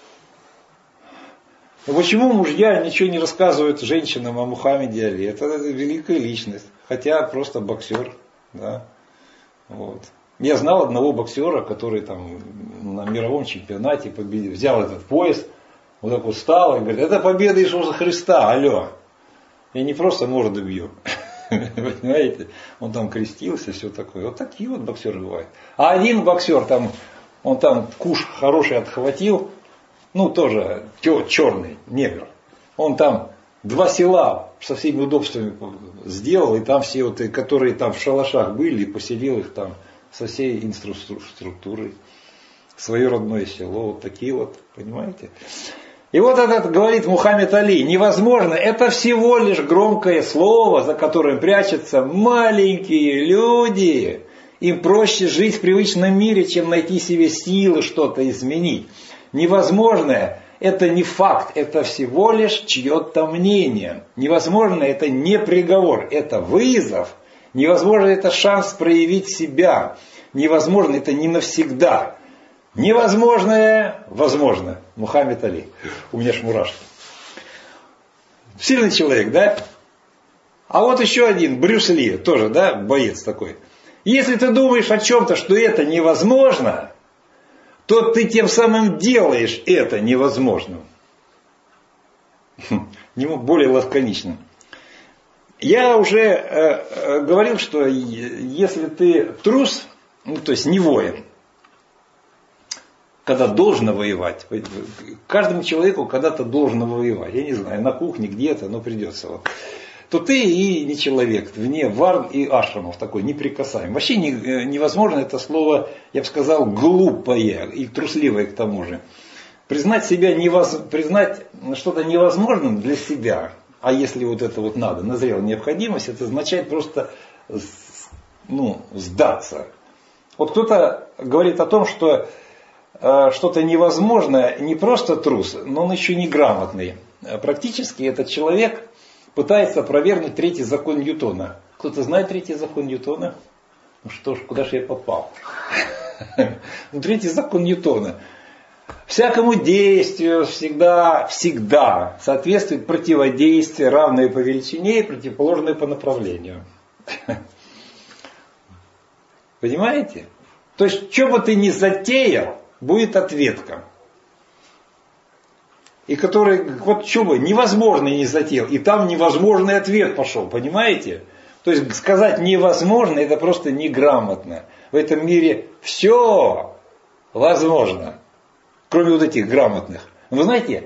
Ну, почему мужья ничего не рассказывают женщинам о Мухаммеде Али? Это великая личность. Хотя просто боксер. Да. Вот. Я знал одного боксера, который там на мировом чемпионате победил, взял этот пояс, вот так вот встал и говорит, это победа Иисуса Христа, алло. Я не просто морду бью. Понимаете? Он там крестился, все такое. Вот такие вот боксеры бывают. А один боксер, там, он там куш хороший отхватил, ну тоже черный, негр. Он там два села со всеми удобствами сделал, и там все, вот, которые там в шалашах были, поселил их там со всей инфраструктурой. Свое родное село, вот такие вот, понимаете? И вот этот говорит Мухаммед Али, невозможно, это всего лишь громкое слово, за которым прячутся маленькие люди. Им проще жить в привычном мире, чем найти себе силы что-то изменить. Невозможное – это не факт, это всего лишь чье-то мнение. Невозможно – это не приговор, это вызов. Невозможно – это шанс проявить себя. Невозможно – это не навсегда. Невозможное возможно. Мухаммед Али. У меня ж мурашки. Сильный человек, да? А вот еще один, Брюс Ли, тоже, да, боец такой. Если ты думаешь о чем-то, что это невозможно, то ты тем самым делаешь это невозможным. Более лаконично. Я уже э, говорил, что если ты трус, ну то есть не воин, когда должно воевать, каждому человеку когда-то должно воевать, я не знаю, на кухне где-то, но придется, вот, то ты и не человек, вне варн и ашрамов, такой неприкасаемый. Вообще не, невозможно это слово, я бы сказал, глупое и трусливое к тому же. Признать себя невоз... признать что-то невозможным для себя, а если вот это вот надо, назрела необходимость, это означает просто ну, сдаться. Вот кто-то говорит о том, что что-то невозможное, не просто трус, но он еще неграмотный. Практически этот человек пытается опровергнуть третий закон Ньютона. Кто-то знает третий закон Ньютона? Ну что ж, куда же я попал? Ну, третий закон Ньютона. Всякому действию всегда, всегда соответствует противодействие, равное по величине и противоположное по направлению. Понимаете? То есть, что бы ты ни затеял, будет ответка. И который, вот что бы, невозможно не затеял, и там невозможный ответ пошел, понимаете? То есть сказать невозможно, это просто неграмотно. В этом мире все возможно, кроме вот этих грамотных. Вы знаете,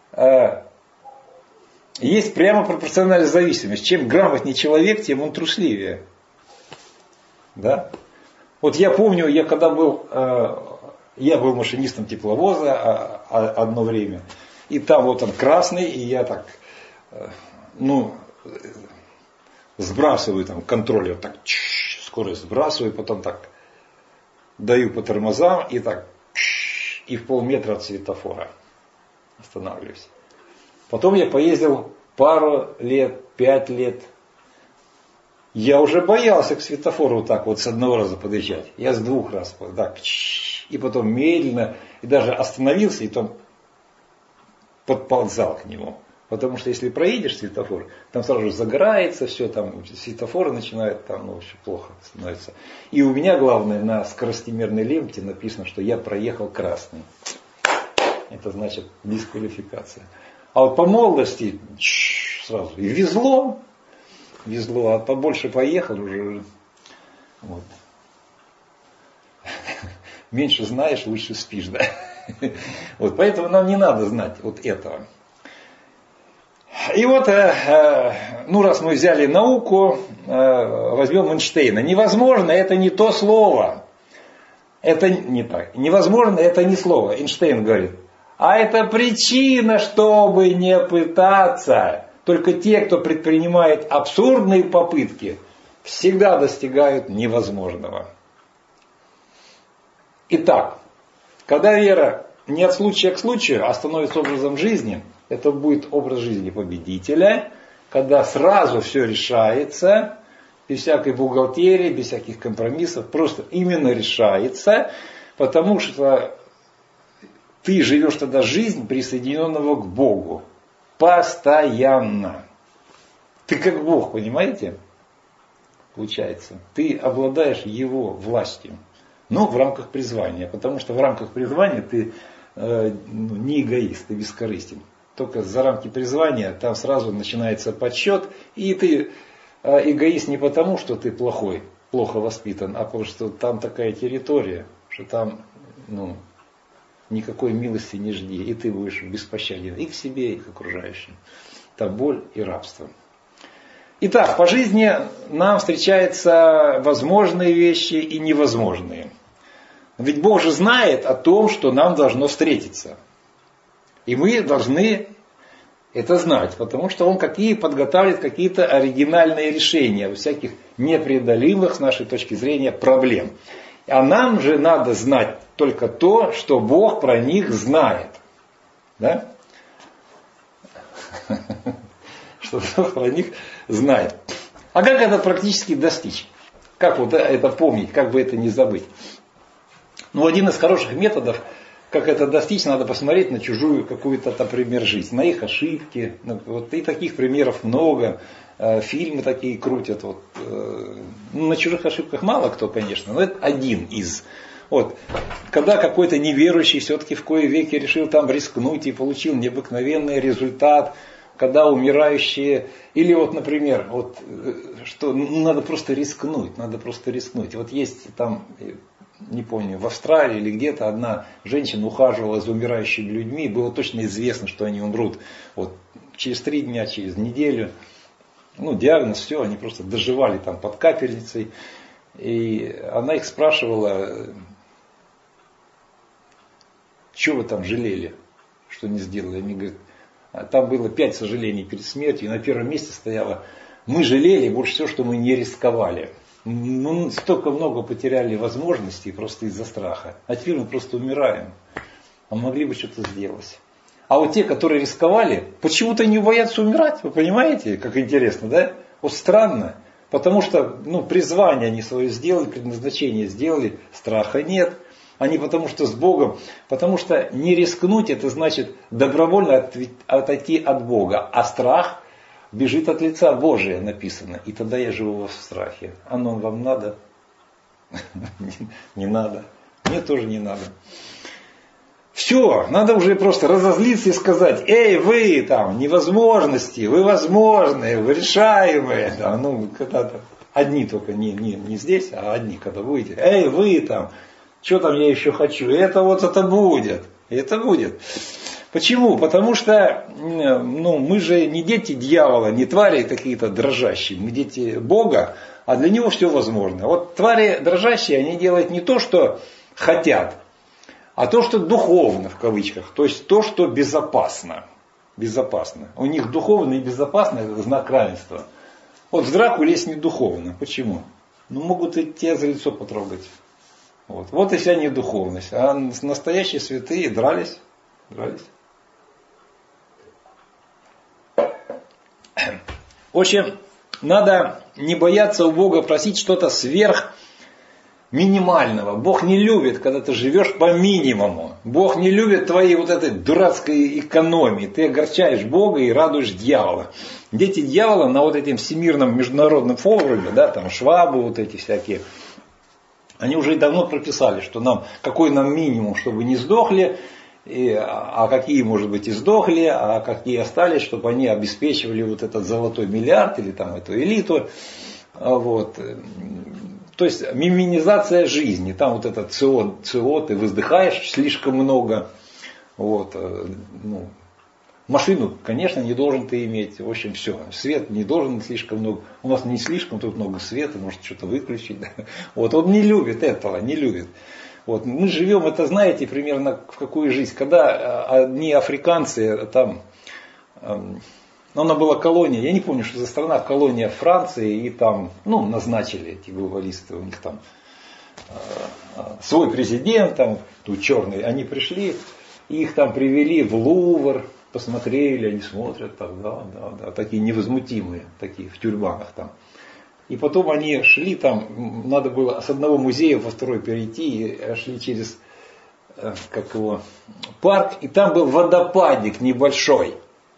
есть прямо пропорциональная зависимость. Чем грамотнее человек, тем он трусливее. Да? Вот я помню, я когда был, я был машинистом тепловоза одно время, и там вот он красный, и я так, ну, сбрасываю там контроллер, так, скорость сбрасываю, потом так даю по тормозам, и так, и в полметра от светофора останавливаюсь. Потом я поездил пару лет, пять лет. Я уже боялся к светофору вот так вот с одного раза подъезжать. Я с двух раз, так, и потом медленно, и даже остановился, и потом подползал к нему. Потому что если проедешь светофор, там сразу же загорается все, там светофоры начинают, там ну, очень плохо становится. И у меня, главное, на скоростимерной ленте написано, что я проехал красный. Это значит дисквалификация. А вот по молодости сразу и везло, везло, а побольше поехал уже. Вот. Меньше знаешь, лучше спишь, да? Вот, поэтому нам не надо знать вот этого. И вот, ну раз мы взяли науку, возьмем Эйнштейна. Невозможно, это не то слово. Это не так. Невозможно, это не слово. Эйнштейн говорит. А это причина, чтобы не пытаться. Только те, кто предпринимает абсурдные попытки, всегда достигают невозможного. Итак, когда вера не от случая к случаю, а становится образом жизни, это будет образ жизни победителя, когда сразу все решается, без всякой бухгалтерии, без всяких компромиссов, просто именно решается, потому что ты живешь тогда жизнь присоединенного к Богу. Постоянно. Ты как Бог, понимаете? Получается. Ты обладаешь Его властью. Но в рамках призвания. Потому что в рамках призвания ты э, ну, не эгоист, ты бескорыстен. Только за рамки призвания там сразу начинается подсчет. И ты э, эгоист не потому, что ты плохой, плохо воспитан, а потому что там такая территория, что там ну, никакой милости не жди. И ты будешь беспощаден и к себе, и к окружающим. Там боль и рабство. Итак, по жизни нам встречаются возможные вещи и невозможные. Ведь Бог же знает о том, что нам должно встретиться. И мы должны это знать, потому что Он какие подготавливает какие-то оригинальные решения всяких непреодолимых с нашей точки зрения проблем. А нам же надо знать только то, что Бог про них знает. Да? Что Бог про них знает. А как это практически достичь? Как вот это помнить, как бы это не забыть? Ну, один из хороших методов, как это достичь, надо посмотреть на чужую какую-то, например, жизнь, на их ошибки. Вот, и таких примеров много. Фильмы такие крутят. Вот. Ну, на чужих ошибках мало кто, конечно, но это один из. Вот. Когда какой-то неверующий все-таки в кои веки решил там рискнуть и получил необыкновенный результат, когда умирающие, или вот, например, вот, что ну, надо просто рискнуть, надо просто рискнуть. Вот есть там, не помню, в Австралии или где-то одна женщина ухаживала за умирающими людьми, было точно известно, что они умрут вот, через три дня, через неделю. Ну, диагноз, все, они просто доживали там под капельницей. И она их спрашивала, что вы там жалели, что не сделали. Они говорят, там было пять сожалений перед смертью, и на первом месте стояло, мы жалели больше всего, что мы не рисковали. Мы столько много потеряли возможностей просто из-за страха. А теперь мы просто умираем. А могли бы что-то сделать. А вот те, которые рисковали, почему-то не боятся умирать. Вы понимаете, как интересно, да? Вот странно. Потому что ну, призвание они свое сделали, предназначение сделали, страха нет. Они потому что с Богом. Потому что не рискнуть, это значит добровольно отойти от Бога. А страх бежит от лица Божия, написано. И тогда я живу в страхе. Оно вам надо? Не надо. Мне тоже не надо. Все, надо уже просто разозлиться и сказать: эй, вы там, невозможности, вы возможные, вы решаемые. Там, ну, когда-то одни только, не, не, не здесь, а одни, когда будете. Эй, вы там, что там я еще хочу? Это вот это будет. Это будет. Почему? Потому что ну, мы же не дети дьявола, не твари какие-то дрожащие. Мы дети Бога, а для него все возможно. Вот твари дрожащие, они делают не то, что хотят, а то, что духовно, в кавычках. То есть то, что безопасно. Безопасно. У них духовно и безопасно — это знак равенства. Вот в драку лезть не духовно. Почему? Ну, могут и тебя за лицо потрогать. Вот, вот и вся недуховность. А настоящие святые дрались. Дрались. В общем, надо не бояться у Бога просить что-то сверх минимального. Бог не любит, когда ты живешь по минимуму. Бог не любит твоей вот этой дурацкой экономии. Ты огорчаешь Бога и радуешь дьявола. Дети дьявола на вот этом всемирном международном форуме, да, там швабы вот эти всякие, они уже и давно прописали, что нам, какой нам минимум, чтобы не сдохли, и, а какие, может быть, и сдохли, а какие остались, чтобы они обеспечивали вот этот золотой миллиард или там эту элиту. Вот. То есть минимизация жизни. Там вот этот СО, СО ты воздыхаешь слишком много. Вот. Ну, машину, конечно, не должен ты иметь. В общем, все. Свет не должен слишком много. У нас не слишком тут много света, может что-то выключить. Вот. Он не любит этого, не любит. Вот. Мы живем, это знаете, примерно в какую жизнь. Когда одни африканцы там... Но она была колония, я не помню, что за страна, колония Франции, и там, ну, назначили эти глобалисты, у них там э, свой президент, там, тут черный, они пришли, и их там привели в Лувр, посмотрели, они смотрят, там, да, да, да, такие невозмутимые, такие в тюрбанах там. И потом они шли там, надо было с одного музея во второй перейти, и шли через, э, как его, парк, и там был водопадик небольшой.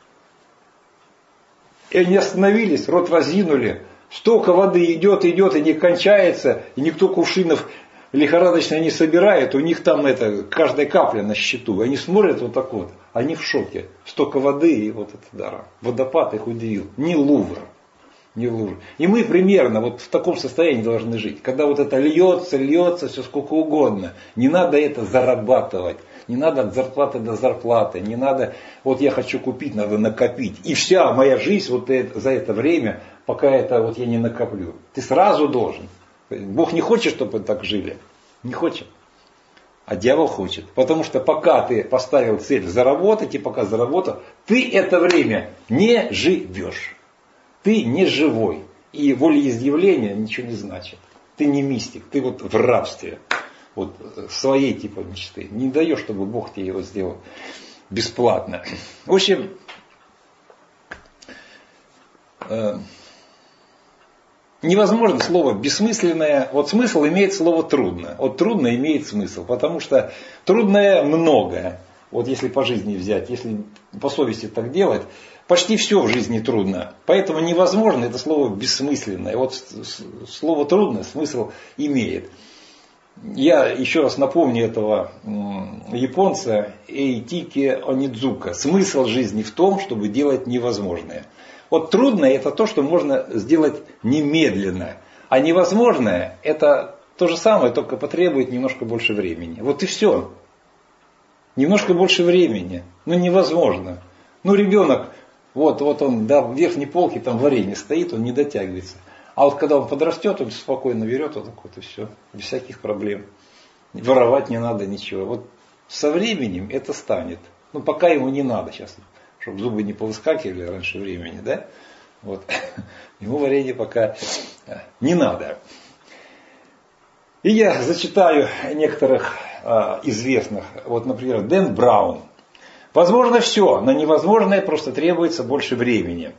И они остановились, рот разинули. Столько воды идет, идет и не кончается. И никто кувшинов лихорадочно не собирает. У них там это, каждая капля на счету. Они смотрят вот так вот. Они в шоке. Столько воды и вот это да. Водопад их удивил. Не Лувр. Не Лувр. И мы примерно вот в таком состоянии должны жить. Когда вот это льется, льется, все сколько угодно. Не надо это зарабатывать. Не надо от зарплаты до зарплаты, не надо, вот я хочу купить, надо накопить. И вся моя жизнь вот это, за это время, пока это вот я не накоплю. Ты сразу должен. Бог не хочет, чтобы так жили. Не хочет. А дьявол хочет. Потому что пока ты поставил цель заработать, и пока заработал, ты это время не живешь. Ты не живой. И волеизъявление ничего не значит. Ты не мистик, ты вот в рабстве. Вот своей типа мечты. Не даешь, чтобы Бог тебе его сделал бесплатно. В общем, э, невозможно слово бессмысленное. Вот смысл имеет слово трудно. Вот трудно имеет смысл. Потому что трудное многое. Вот если по жизни взять, если по совести так делать, почти все в жизни трудно. Поэтому невозможно это слово бессмысленное. Вот слово трудно смысл имеет. Я еще раз напомню этого японца Эйтики Онидзука. Смысл жизни в том, чтобы делать невозможное. Вот трудное — это то, что можно сделать немедленно. А невозможное — это то же самое, только потребует немножко больше времени. Вот и все. Немножко больше времени. Ну невозможно. Ну ребенок, вот, вот он до верхней полки, там варенье стоит, он не дотягивается. А вот когда он подрастет, он спокойно берет вот так вот и все. Без всяких проблем. Воровать не надо ничего. Вот со временем это станет. Ну пока ему не надо сейчас, чтобы зубы не повыскакивали раньше времени, да? Вот. Ему варенье пока не надо. И я зачитаю некоторых а, известных. Вот, например, Дэн Браун. Возможно все, но невозможное просто требуется больше времени.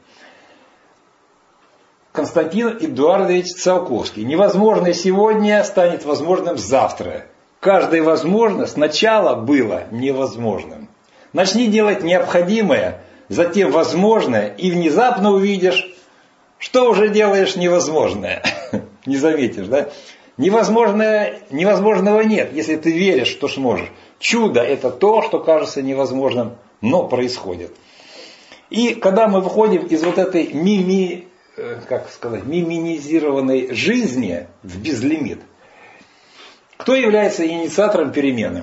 Константин Эдуардович Циолковский. Невозможное сегодня станет возможным завтра. Каждое возможно сначала было невозможным. Начни делать необходимое, затем возможное, и внезапно увидишь, что уже делаешь невозможное. Не заметишь, да? Невозможное, невозможного нет, если ты веришь, что сможешь. Чудо – это то, что кажется невозможным, но происходит. И когда мы выходим из вот этой мими, как сказать, миминизированной жизни в безлимит, кто является инициатором перемены?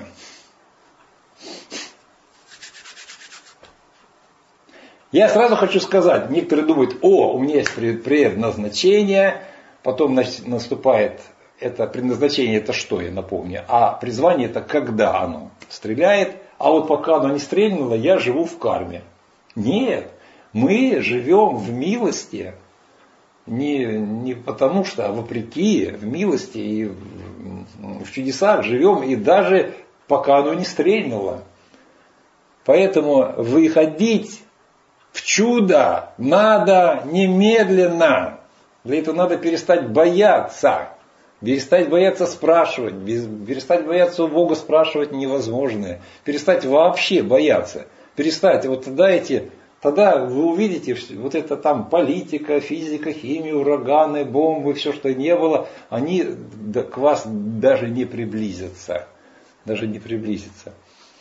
Я сразу хочу сказать, некоторые думают, о, у меня есть предназначение, потом наступает это предназначение, это что, я напомню, а призвание это когда оно стреляет, а вот пока оно не стрельнуло, я живу в карме. Нет, мы живем в милости, не, не потому что, а вопреки, в милости и в, в чудесах живем, и даже пока оно не стрельнуло. Поэтому выходить в чудо надо немедленно. Для этого надо перестать бояться. Перестать бояться спрашивать. Перестать бояться у Бога спрашивать невозможное. Перестать вообще бояться. Перестать. Вот тогда эти, тогда вы увидите, вот это там политика, физика, химия, ураганы, бомбы, все, что не было, они к вас даже не приблизятся. Даже не приблизятся.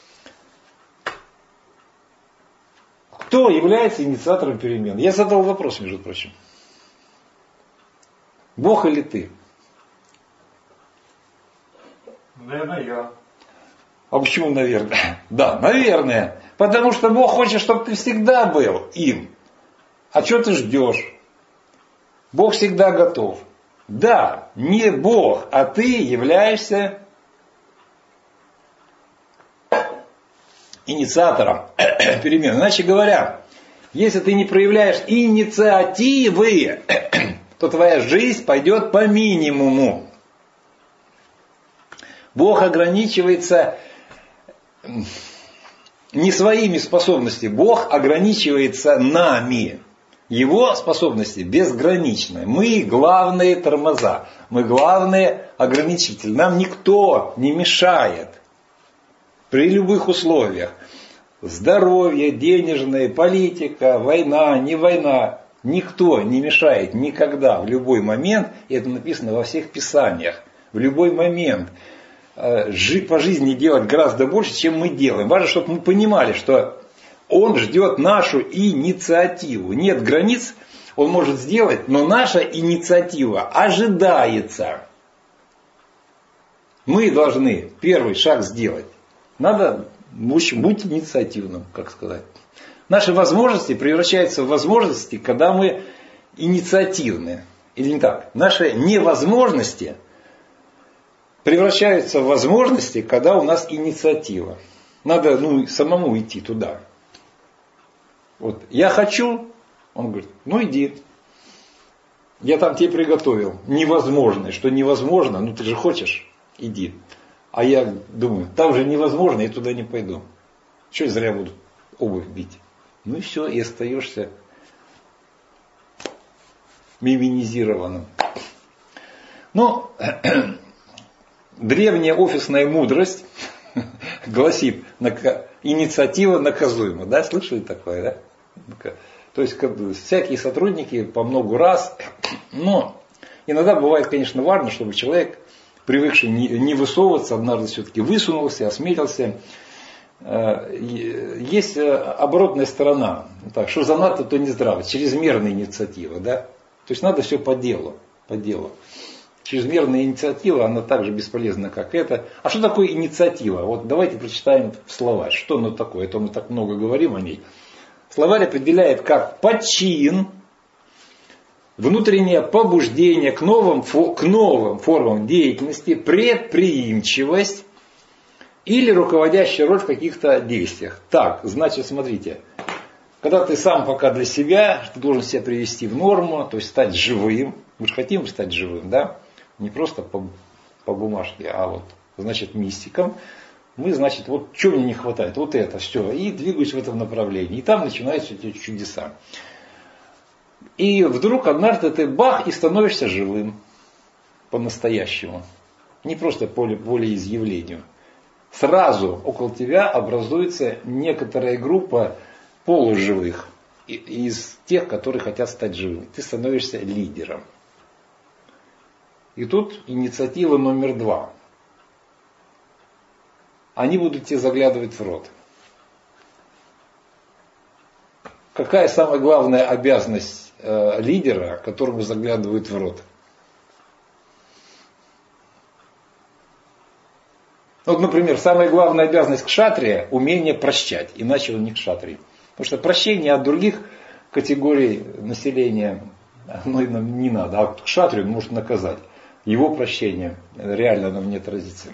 Кто является инициатором перемен? Я задал вопрос, между прочим. Бог или ты? Наверное, я. А почему наверное? Да, наверное. Потому что Бог хочет, чтобы ты всегда был им. А что ты ждешь? Бог всегда готов. Да, не Бог, а ты являешься инициатором перемен. Иначе говоря, если ты не проявляешь инициативы, то твоя жизнь пойдет по минимуму. Бог ограничивается не своими способностями, Бог ограничивается нами. Его способности безграничны. Мы главные тормоза, мы главные ограничители. Нам никто не мешает. При любых условиях. Здоровье, денежная, политика, война, не война. Никто не мешает никогда, в любой момент, и это написано во всех писаниях, в любой момент по жизни делать гораздо больше, чем мы делаем. Важно, чтобы мы понимали, что Он ждет нашу инициативу. Нет границ, Он может сделать, но наша инициатива ожидается. Мы должны первый шаг сделать. Надо быть инициативным, как сказать. Наши возможности превращаются в возможности, когда мы инициативны. Или не так? Наши невозможности превращаются в возможности, когда у нас инициатива. Надо ну, самому идти туда. Вот. Я хочу, он говорит, ну иди. Я там тебе приготовил. Невозможное, что невозможно, ну ты же хочешь, иди. А я думаю, там же невозможно, я туда не пойду. Что я зря буду обувь бить? Ну и все, и остаешься миминизированным. Но древняя офисная мудрость гласит, инициатива наказуема. Да, слышали такое, да? То есть всякие сотрудники по много раз, но иногда бывает, конечно, важно, чтобы человек, привыкший не высовываться, однажды все-таки высунулся, осмелился. Есть оборотная сторона. Так, что занадто, то не здраво. Чрезмерная инициатива. Да? То есть надо все по делу. По делу. Чрезмерная инициатива, она так же бесполезна, как это. А что такое инициатива? Вот давайте прочитаем словарь. Что оно такое? Это мы так много говорим о ней. Словарь определяет как почин, внутреннее побуждение к новым, к новым формам деятельности, предприимчивость или руководящая роль в каких-то действиях. Так, значит, смотрите, когда ты сам пока для себя, ты должен себя привести в норму, то есть стать живым. Мы же хотим стать живым, да? Не просто по, по бумажке, а вот, значит, мистиком. Мы, значит, вот что мне не хватает, вот это, все, и двигаюсь в этом направлении. И там начинаются эти чудеса. И вдруг однажды ты бах и становишься живым по-настоящему. Не просто по волеизъявлению. Сразу около тебя образуется некоторая группа полуживых из тех, которые хотят стать живым. Ты становишься лидером. И тут инициатива номер два. они будут тебе заглядывать в рот. Какая самая главная обязанность э, лидера, которому заглядывают в рот? Вот, например, самая главная обязанность кшатрия – умение прощать, иначе он не кшатрий. Потому что прощение от других категорий населения оно нам не надо, а кшатрию он может наказать. Его прощение реально нам не отразится.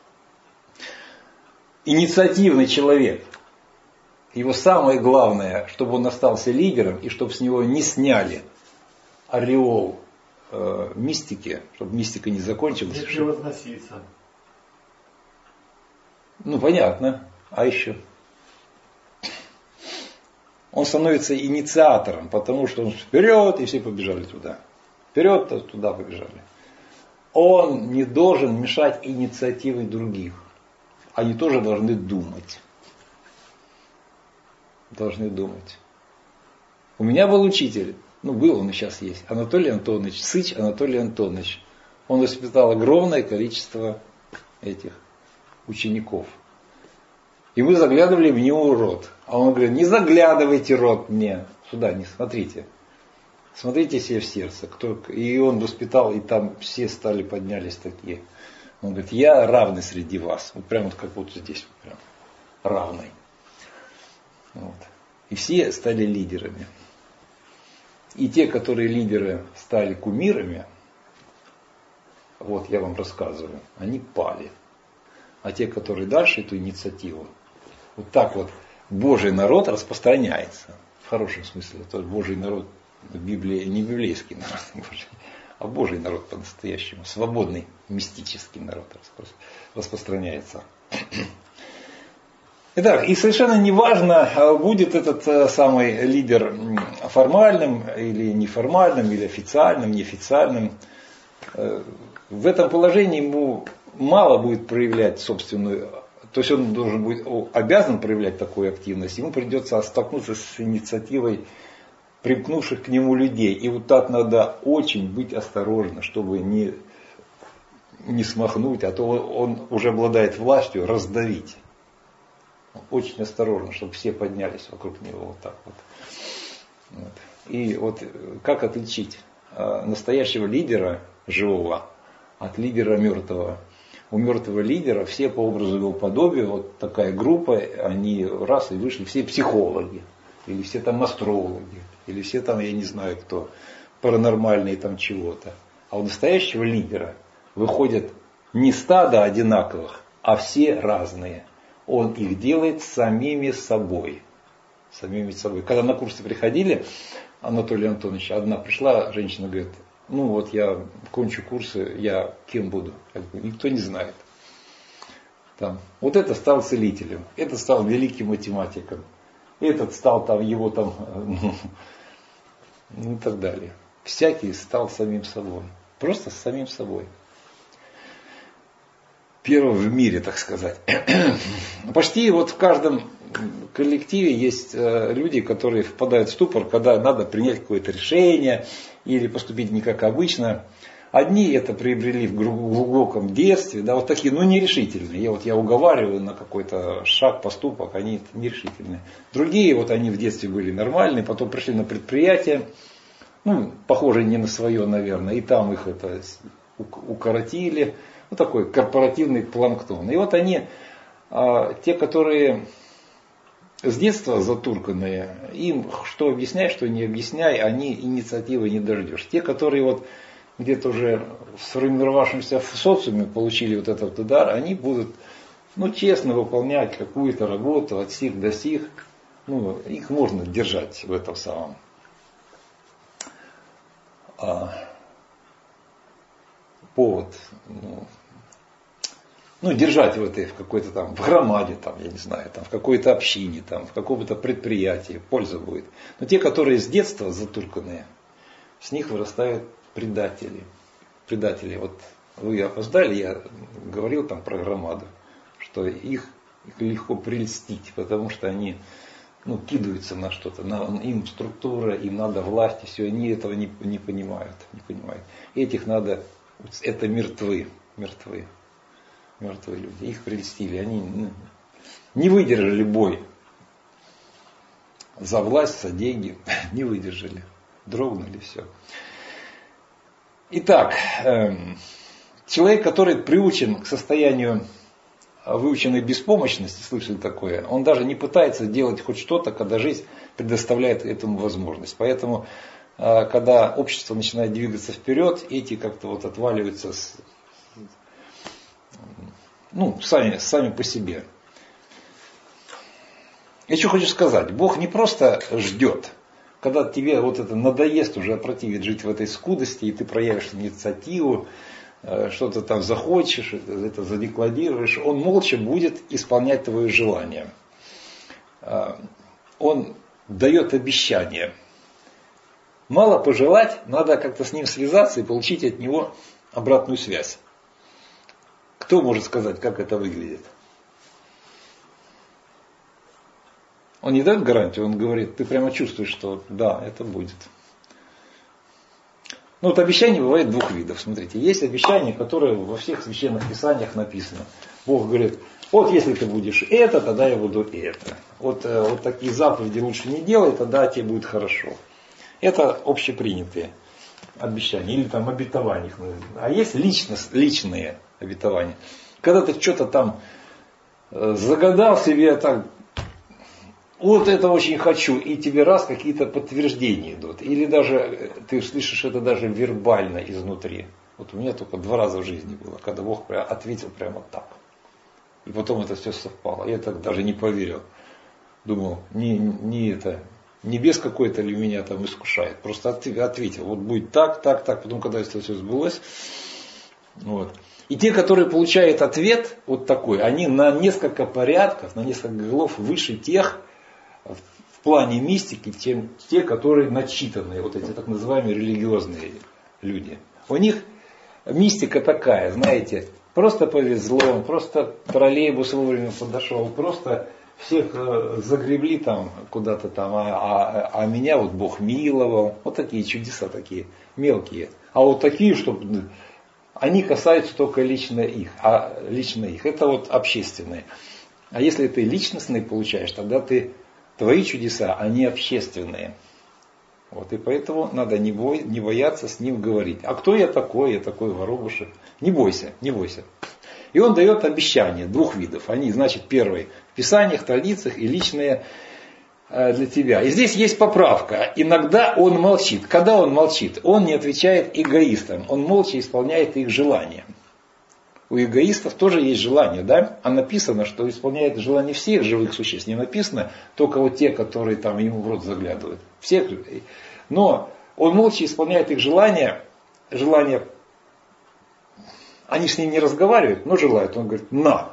Инициативный человек. Его самое главное, чтобы он остался лидером и чтобы с него не сняли ореол э, мистики, чтобы мистика не закончилась. Не превозноситься. Ну, понятно. А еще? Он становится инициатором, потому что он вперед, и все побежали туда. Вперед, туда побежали. Он не должен мешать инициативе других. Они тоже должны думать. Должны думать. У меня был учитель, ну был он и сейчас есть, Анатолий Антонович, Сыч Анатолий Антонович. Он воспитал огромное количество этих учеников. И мы заглядывали в него рот. А он говорит, не заглядывайте рот мне. Сюда не смотрите. Смотрите себе в сердце. Кто... И он воспитал, и там все стали, поднялись такие. Он говорит, я равный среди вас. Вот прямо вот как вот здесь. Вот прям равный. Вот. И все стали лидерами. И те, которые лидеры стали кумирами, вот я вам рассказываю, они пали. А те, которые дальше эту инициативу, вот так вот Божий народ распространяется. В хорошем смысле. То есть Божий народ в Библии не библейский народ, а Божий народ по-настоящему. Свободный, мистический народ распространяется. Итак, и совершенно не важно, будет этот самый лидер формальным или неформальным, или официальным, неофициальным. В этом положении ему мало будет проявлять собственную, то есть он должен будет, обязан проявлять такую активность, ему придется столкнуться с инициативой примкнувших к нему людей. И вот так надо очень быть осторожно, чтобы не, не смахнуть, а то он уже обладает властью раздавить. Очень осторожно, чтобы все поднялись вокруг него вот так вот. Вот. И вот как отличить настоящего лидера живого от лидера мертвого? У мертвого лидера все по образу его подобия, вот такая группа, они раз и вышли, все психологи, или все там астрологи, или все там, я не знаю кто, паранормальные там чего-то. А у настоящего лидера выходят не стадо одинаковых, а все разные. Он их делает самими собой. Самими собой. Когда на курсы приходили, Анатолий Антонович, одна пришла, женщина говорит, ну вот я кончу курсы, я кем буду? Я говорю, никто не знает. Там, вот это стал целителем, этот стал великим математиком, этот стал там его там, ну, ну и так далее. Всякий стал самим собой. Просто самим собой. Первым в мире, так сказать. Почти вот в каждом коллективе есть люди, которые впадают в ступор, когда надо принять какое-то решение или поступить не как обычно. Одни это приобрели в глубоком детстве, да, вот такие, ну, нерешительные. Я, вот, я уговариваю на какой-то шаг, поступок, они нерешительные. Другие, вот они в детстве были нормальные, потом пришли на предприятие, ну, похожие не на свое, наверное, и там их это укоротили. Ну, такой корпоративный планктон. И вот они, а, те, которые с детства затурканные, им что объясняй, что не объясняй, они инициативы не дождешь. Те, которые вот где-то уже в сформировавшемся в социуме получили вот этот удар, они будут, ну, честно выполнять какую-то работу от сих до сих. Ну, их можно держать в этом самом. А, повод, ну, ну, держать в этой, в какой-то там, в громаде, там, я не знаю, там, в какой-то общине, там, в каком-то предприятии, польза будет. Но те, которые с детства затурканные, с них вырастают предатели. Предатели. Вот вы опоздали, я говорил там про громаду, что их, их легко прельстить, потому что они, ну, кидаются на что-то, на, им структура, им надо власть, и все, они этого не, не понимают, не понимают. Этих надо, это мертвы, мертвы. мертвые люди. Их прельстили. Они ну, не выдержали бой. За власть, за деньги. Не выдержали. Дрогнули, все. Итак, эм, человек, который приучен к состоянию выученной беспомощности, слышали такое, он даже не пытается делать хоть что-то, когда жизнь предоставляет этому возможность. Поэтому, э, когда общество начинает двигаться вперед, эти как-то вот отваливаются с, ну, сами, сами по себе. Я что хочу сказать, Бог не просто ждет. Когда тебе вот это надоест, уже опротивит жить в этой скудости, и ты проявишь инициативу, что-то там захочешь, это задекладируешь, Он молча будет исполнять твое желание. Он дает обещание. Мало пожелать, надо как-то с Ним связаться и получить от Него обратную связь. Кто может сказать, как это выглядит? Он не дает гарантию, он говорит, ты прямо чувствуешь, что да, это будет. Ну вот обещания бывает двух видов. Смотрите, есть обещания, которые во всех священных писаниях написано. Бог говорит, вот если ты будешь это, тогда я буду это. Вот, вот такие заповеди лучше не делай, тогда тебе будет хорошо. Это общепринятые обещания, или там обетования. А есть личность, личные обетования. Когда ты что-то там загадал себе, так, вот это очень хочу, и тебе раз какие-то подтверждения идут. Или даже ты слышишь это даже вербально изнутри. Вот у меня только два раза в жизни было, когда Бог ответил прямо так. И потом это все совпало. Я так даже не поверил. Думал, не, не это, небес какой-то ли меня там искушает. Просто ответил, вот будет так, так, так. Потом, когда это все сбылось. Вот. И те, которые получают ответ вот такой, они на несколько порядков, на несколько голов выше тех, в плане мистики, чем те, которые начитанные, вот эти так называемые религиозные люди. У них мистика такая, знаете, просто повезло, просто троллейбус вовремя подошел, просто всех загребли там куда-то там, а, а, а меня вот Бог миловал. Вот такие чудеса такие, мелкие. А вот такие, чтобы они касаются только лично их, а лично их. Это вот общественные. А если ты личностные получаешь, тогда ты твои чудеса, они общественные. Вот, и поэтому надо не, бой, не бояться с ним говорить. А кто я такой? Я такой воробушек. Не бойся, не бойся. И он дает обещания двух видов. Они, значит, первый в Писаниях, традициях и личные э, для тебя. И здесь есть поправка. Иногда он молчит. Когда он молчит? Он не отвечает эгоистам. Он молча исполняет их желания. У эгоистов тоже есть желание, да? А написано, что исполняет желание всех живых существ. Не написано только вот те, которые там ему в рот заглядывают. Всех людей. Но он молча исполняет их желания. Желание. Они с ним не разговаривают, но желают. Он говорит, на.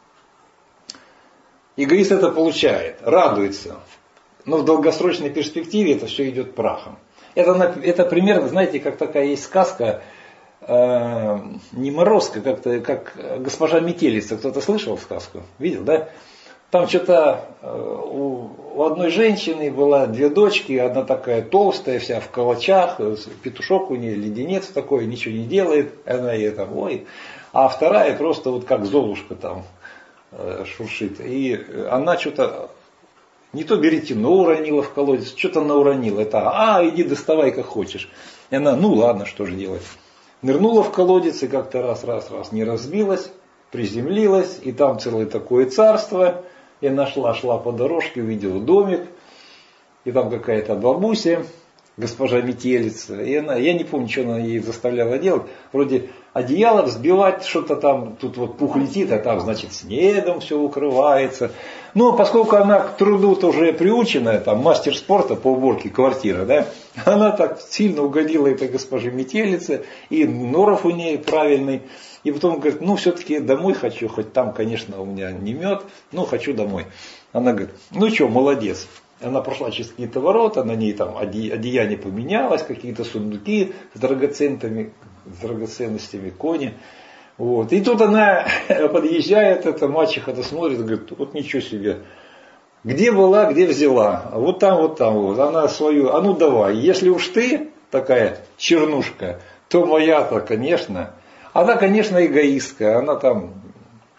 Эгоист это получает, радуется. Но в долгосрочной перспективе это все идет прахом. Это, это примерно, знаете, как такая есть сказка, э, не Морозко, как-то, как госпожа Метелица. Кто-то слышал сказку? Видел, да? Там что-то э, у, у одной женщины было две дочки, одна такая толстая, вся в калачах, петушок у нее, леденец такой, ничего не делает, она ей там, ой. А вторая просто вот как Золушка там э, шуршит. И она что-то не то веретено уронила в колодец, что-то она уронила. Это, а, иди доставай как хочешь. И она, ну ладно, что же делать. Нырнула в колодец и как-то раз, раз, раз не разбилась, приземлилась. И там целое такое царство. И она шла, шла по дорожке, увидела домик. И там какая-то бабуся, госпожа Метелица. И она, я не помню, что она ей заставляла делать. Вроде одеяло взбивать, что-то там, тут вот пух летит, а там, значит, снегом все укрывается. Но поскольку она к труду-то уже приученная, там, мастер спорта по уборке квартиры, да, она так сильно угодила этой госпоже Метелице, и норов у нее правильный. И потом говорит, ну, все-таки домой хочу, хоть там, конечно, у меня не мед, но хочу домой. Она говорит, ну что, молодец. Она прошла через какие-то ворота, на ней там одеяние поменялось, какие-то сундуки с драгоценностями, с драгоценностями, кони. Вот. И тут она подъезжает, эта мачеха-то смотрит, говорит, вот ничего себе. Где была, где взяла. Вот там, вот там. Вот. Она свою, а ну давай, если уж ты такая чернушка, то моя-то, конечно. Она, конечно, эгоистка. Она там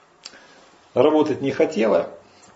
работать не хотела.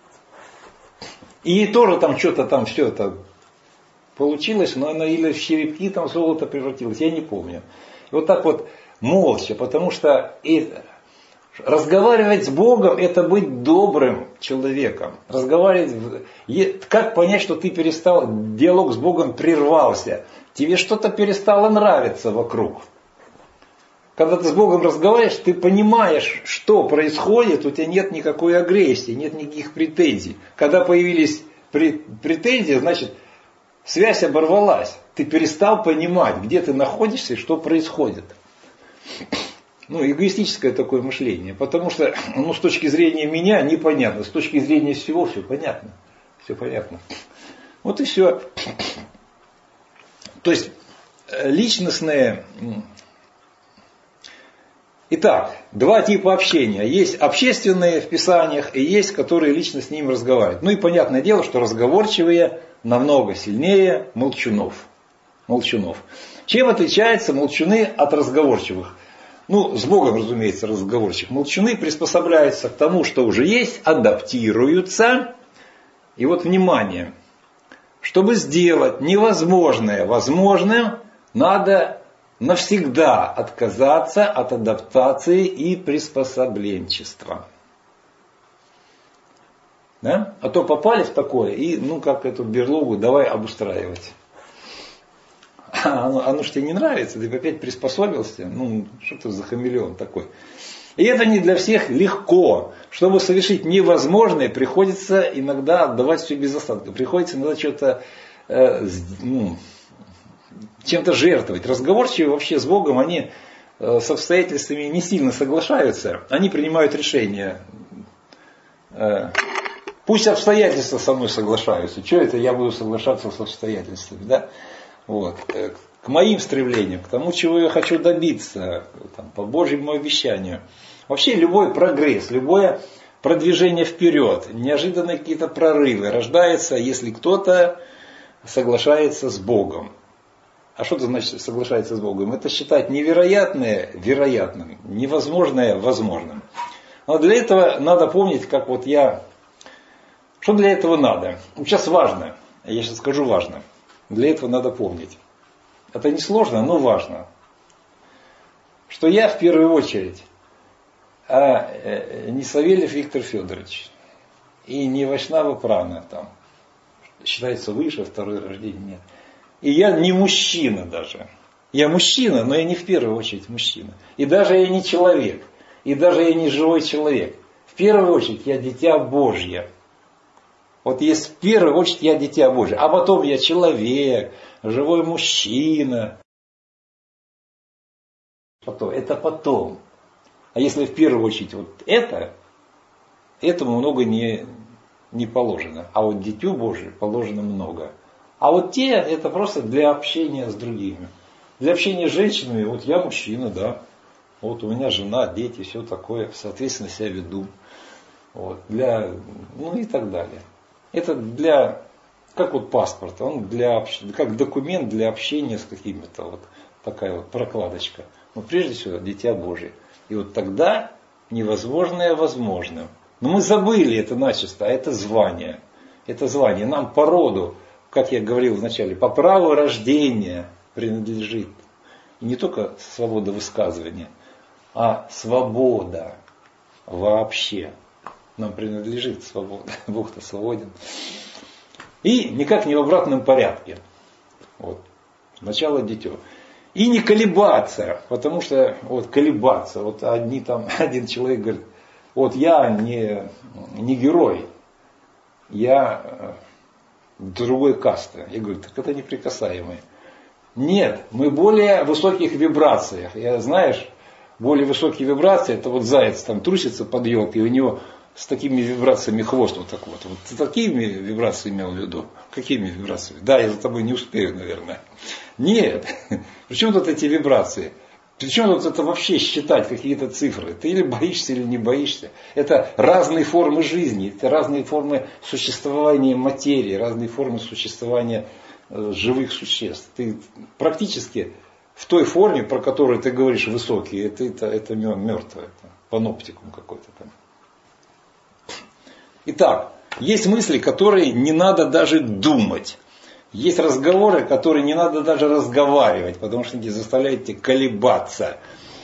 И ей тоже там что-то там все это получилось, но она или в черепки там золото превратилось, я не помню. И вот так вот молча, потому что и разговаривать с Богом — это быть добрым человеком. Разговаривать, как понять, что ты перестал, диалог с Богом прервался, тебе что-то перестало нравиться вокруг. Когда ты с Богом разговариваешь, ты понимаешь, что происходит, у тебя нет никакой агрессии, нет никаких претензий. Когда появились претензии, значит, связь оборвалась. Ты перестал понимать, где ты находишься и что происходит. Ну, эгоистическое такое мышление. Потому что, ну, с точки зрения меня непонятно, с точки зрения всего все понятно. Все понятно. Вот и все. То есть, личностные... Итак, два типа общения. Есть общественные в Писаниях и есть, которые лично с ним разговаривают. Ну и понятное дело, что разговорчивые намного сильнее молчунов. молчунов. Чем отличаются молчуны от разговорчивых? Ну, с Богом, разумеется, разговорчивых. Молчуны приспособляются к тому, что уже есть, адаптируются. И вот, внимание, чтобы сделать невозможное возможным, надо навсегда отказаться от адаптации и приспособленчества. Да? А то попали в такое, и ну как эту берлогу давай обустраивать. А оно, оно ж тебе не нравится, ты опять приспособился, ну что ты за хамелеон такой. И это не для всех легко. Чтобы совершить невозможное, приходится иногда отдавать все без остатка. Приходится иногда что-то... Э, ну, чем-то жертвовать. Разговорчивые вообще с Богом, они с обстоятельствами не сильно соглашаются. Они принимают решения. Пусть обстоятельства со мной соглашаются. Что это я буду соглашаться с обстоятельствами? Да? Вот. К моим стремлениям, к тому, чего я хочу добиться, там, по Божьему обещанию. Вообще любой прогресс, любое продвижение вперед, неожиданные какие-то прорывы рождаются, если кто-то соглашается с Богом. А что это значит соглашается с Богом? Это считать невероятное вероятным, невозможное возможным. Но для этого надо помнить, как вот я... Что для этого надо? Сейчас важно. Я сейчас скажу важно. Для этого надо помнить. Это не сложно, но важно. Что я в первую очередь, а не Савельев Виктор Федорович и не Вайшнава Прана, там, считается выше, второе рождение, нет. И я не мужчина даже. Я мужчина, но я не в первую очередь мужчина. И даже я не человек. И даже я не живой человек. В первую очередь я дитя Божье. Вот есть в первую очередь я дитя Божье. А потом я человек, живой мужчина. Потом, это потом. А если в первую очередь вот это, этому много не, не положено. А вот дитю Божию положено много. А вот те, это просто для общения с другими. Для общения с женщинами, вот я мужчина, да. Вот у меня жена, дети, все такое, соответственно, себя веду. Вот, для, ну и так далее. Это для, как вот паспорт, он для, как документ для общения с какими-то, вот такая вот прокладочка. Но прежде всего, дитя Божие. И вот тогда невозможное возможным. Но мы забыли это начисто, а это звание. Это звание нам по роду, как я говорил вначале, по праву рождения принадлежит не только свобода высказывания, а свобода вообще. Нам принадлежит свобода. Бог-то свободен. И никак не в обратном порядке. Вот. Сначала дитё. И не колебаться, потому что вот колебаться. Вот одни там, один человек говорит, вот я не, не герой, я другой касты. Я говорю, так это неприкасаемые. Нет, мы более высоких вибрациях. Я, знаешь, более высокие вибрации, это вот заяц там трусится под елкой, и у него с такими вибрациями хвост вот так вот. Вот ты такими вибрациями имел в виду? Какими вибрациями? Да, я за тобой не успею, наверное. Нет. Причем тут эти вибрации? Причем тут это вообще считать какие-то цифры? Ты или боишься, или не боишься. Это разные формы жизни, это разные формы существования материи, разные формы существования живых существ. Ты практически в той форме, про которую ты говоришь высокие, это, это, это мертвое, это паноптикум какой-то там. Итак, есть мысли, которые не надо даже думать. Есть разговоры, которые не надо даже разговаривать, потому что они заставляют тебя колебаться.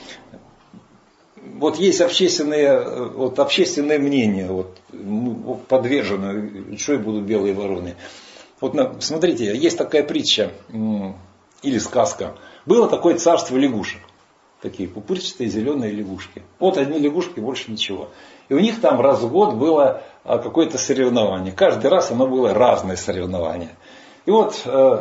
Вот есть общественное, вот общественное мнение, вот, подвержено, что я буду белые вороны. Вот смотрите, есть такая притча или сказка. Было такое царство лягушек. Такие пупырчатые зеленые лягушки. Вот одни лягушки, больше ничего. И у них там раз в год было какое-то соревнование. Каждый раз оно было разное соревнование. И вот э,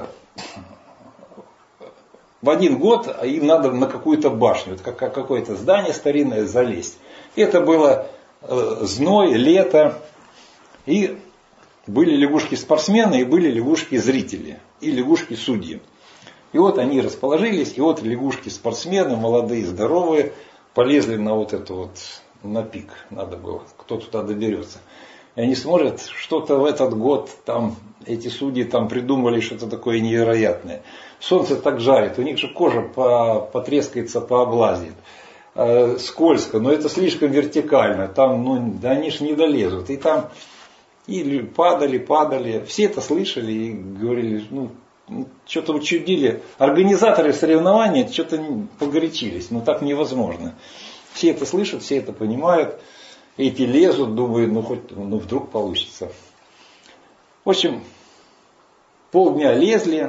в один год им надо на какую-то башню, как какое-то здание старинное залезть. И это было э, зной, лето. И были лягушки-спортсмены, и были лягушки-зрители, и лягушки-судьи. И вот они расположились, и вот лягушки-спортсмены, молодые, здоровые, полезли на вот это вот, на пик. Надо было, кто туда доберется. И они смотрят, что-то в этот год, там, эти судьи там придумали что-то такое невероятное. Солнце так жарит, у них же кожа потрескается, пооблазит. Э, скользко, но это слишком вертикально, там, ну, да они же не долезут. И там, и падали, падали, все это слышали и говорили, ну, что-то учудили. Организаторы соревнований что-то погорячились, но так невозможно. Все это слышат, все это понимают. Эти лезут, думают, ну хоть, ну вдруг получится. В общем, полдня лезли,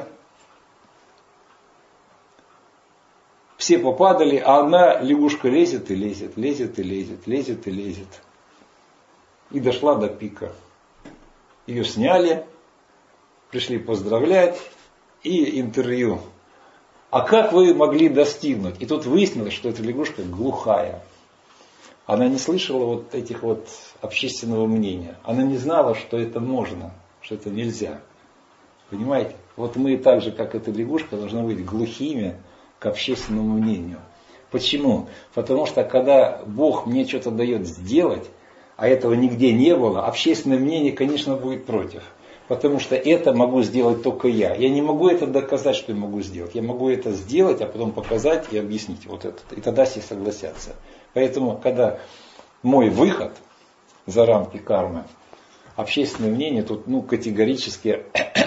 все попадали, а одна лягушка лезет и лезет, лезет и лезет, лезет и лезет. И дошла до пика. Ее сняли, пришли поздравлять и интервью. А как вы могли достигнуть? И тут выяснилось, что эта лягушка глухая. Она не слышала вот этих вот общественного мнения. Она не знала, что это можно, что это нельзя. Понимаете? Вот мы так же, как эта лягушка, должны быть глухими к общественному мнению. Почему? Потому что когда Бог мне что-то дает сделать, а этого нигде не было, общественное мнение, конечно, будет против. Потому что это могу сделать только я. Я не могу это доказать, что я могу сделать. Я могу это сделать, а потом показать и объяснить. Вот это. И тогда все согласятся. Поэтому, когда мой выход за рамки кармы, общественное мнение тут ну, категорически...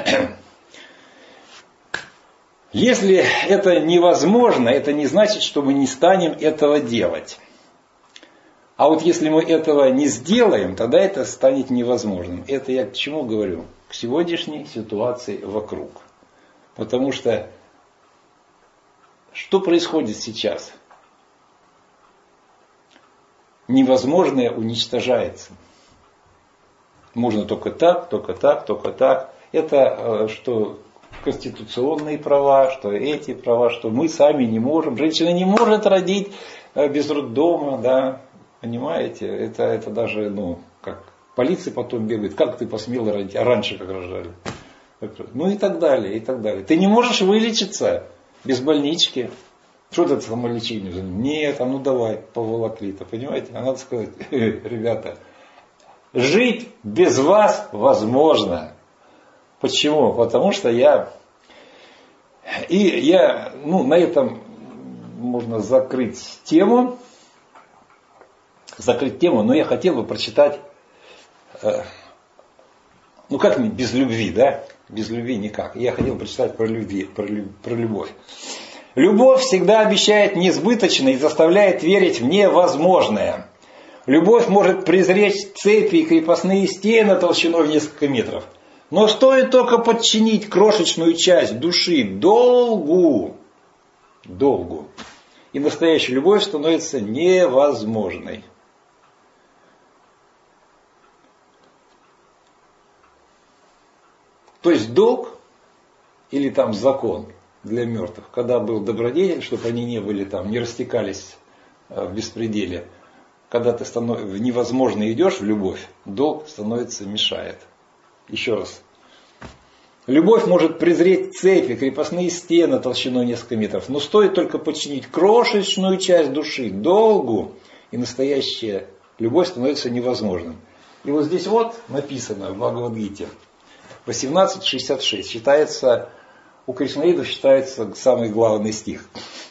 Если это невозможно, это не значит, что мы не станем этого делать. А вот если мы этого не сделаем, тогда это станет невозможным. Это я к чему говорю? К сегодняшней ситуации вокруг. Потому что что происходит сейчас? Невозможное уничтожается. Можно только так, только так, только так. Это что конституционные права, что эти права, что мы сами не можем. Женщина не может родить без роддома, да. Понимаете? Это, это даже, ну, как полиция потом бегает, как ты посмела родить, а раньше как рожали. Ну и так далее, и так далее. Ты не можешь вылечиться без больнички. Что это самолечение? Нет, а ну давай, поволокли-то, понимаете? А надо сказать, ребята, жить без вас возможно. Почему? Потому что я... И я, ну, на этом можно закрыть тему. Закрыть тему, но я хотел бы прочитать, э, ну как без любви, да? Без любви никак. Я хотел бы прочитать про, любви, про, про любовь. Любовь всегда обещает несбыточное и заставляет верить в невозможное. Любовь может презречь цепи и крепостные стены толщиной в несколько метров. Но стоит только подчинить крошечную часть души долгу, долгу, и настоящая любовь становится невозможной. То есть долг или там закон для мертвых, когда был добродетель, чтобы они не были там, не растекались в беспределе, когда ты станов... в невозможно идешь в любовь, долг становится мешает. Еще раз. Любовь может презреть цепи, крепостные стены толщиной несколько метров, но стоит только подчинить крошечную часть души долгу, и настоящая любовь становится невозможным. И вот здесь вот написано в Бхагавад-гите, восемнадцать шестьдесят шесть, считается, у кришнаидов считается самый главный стих.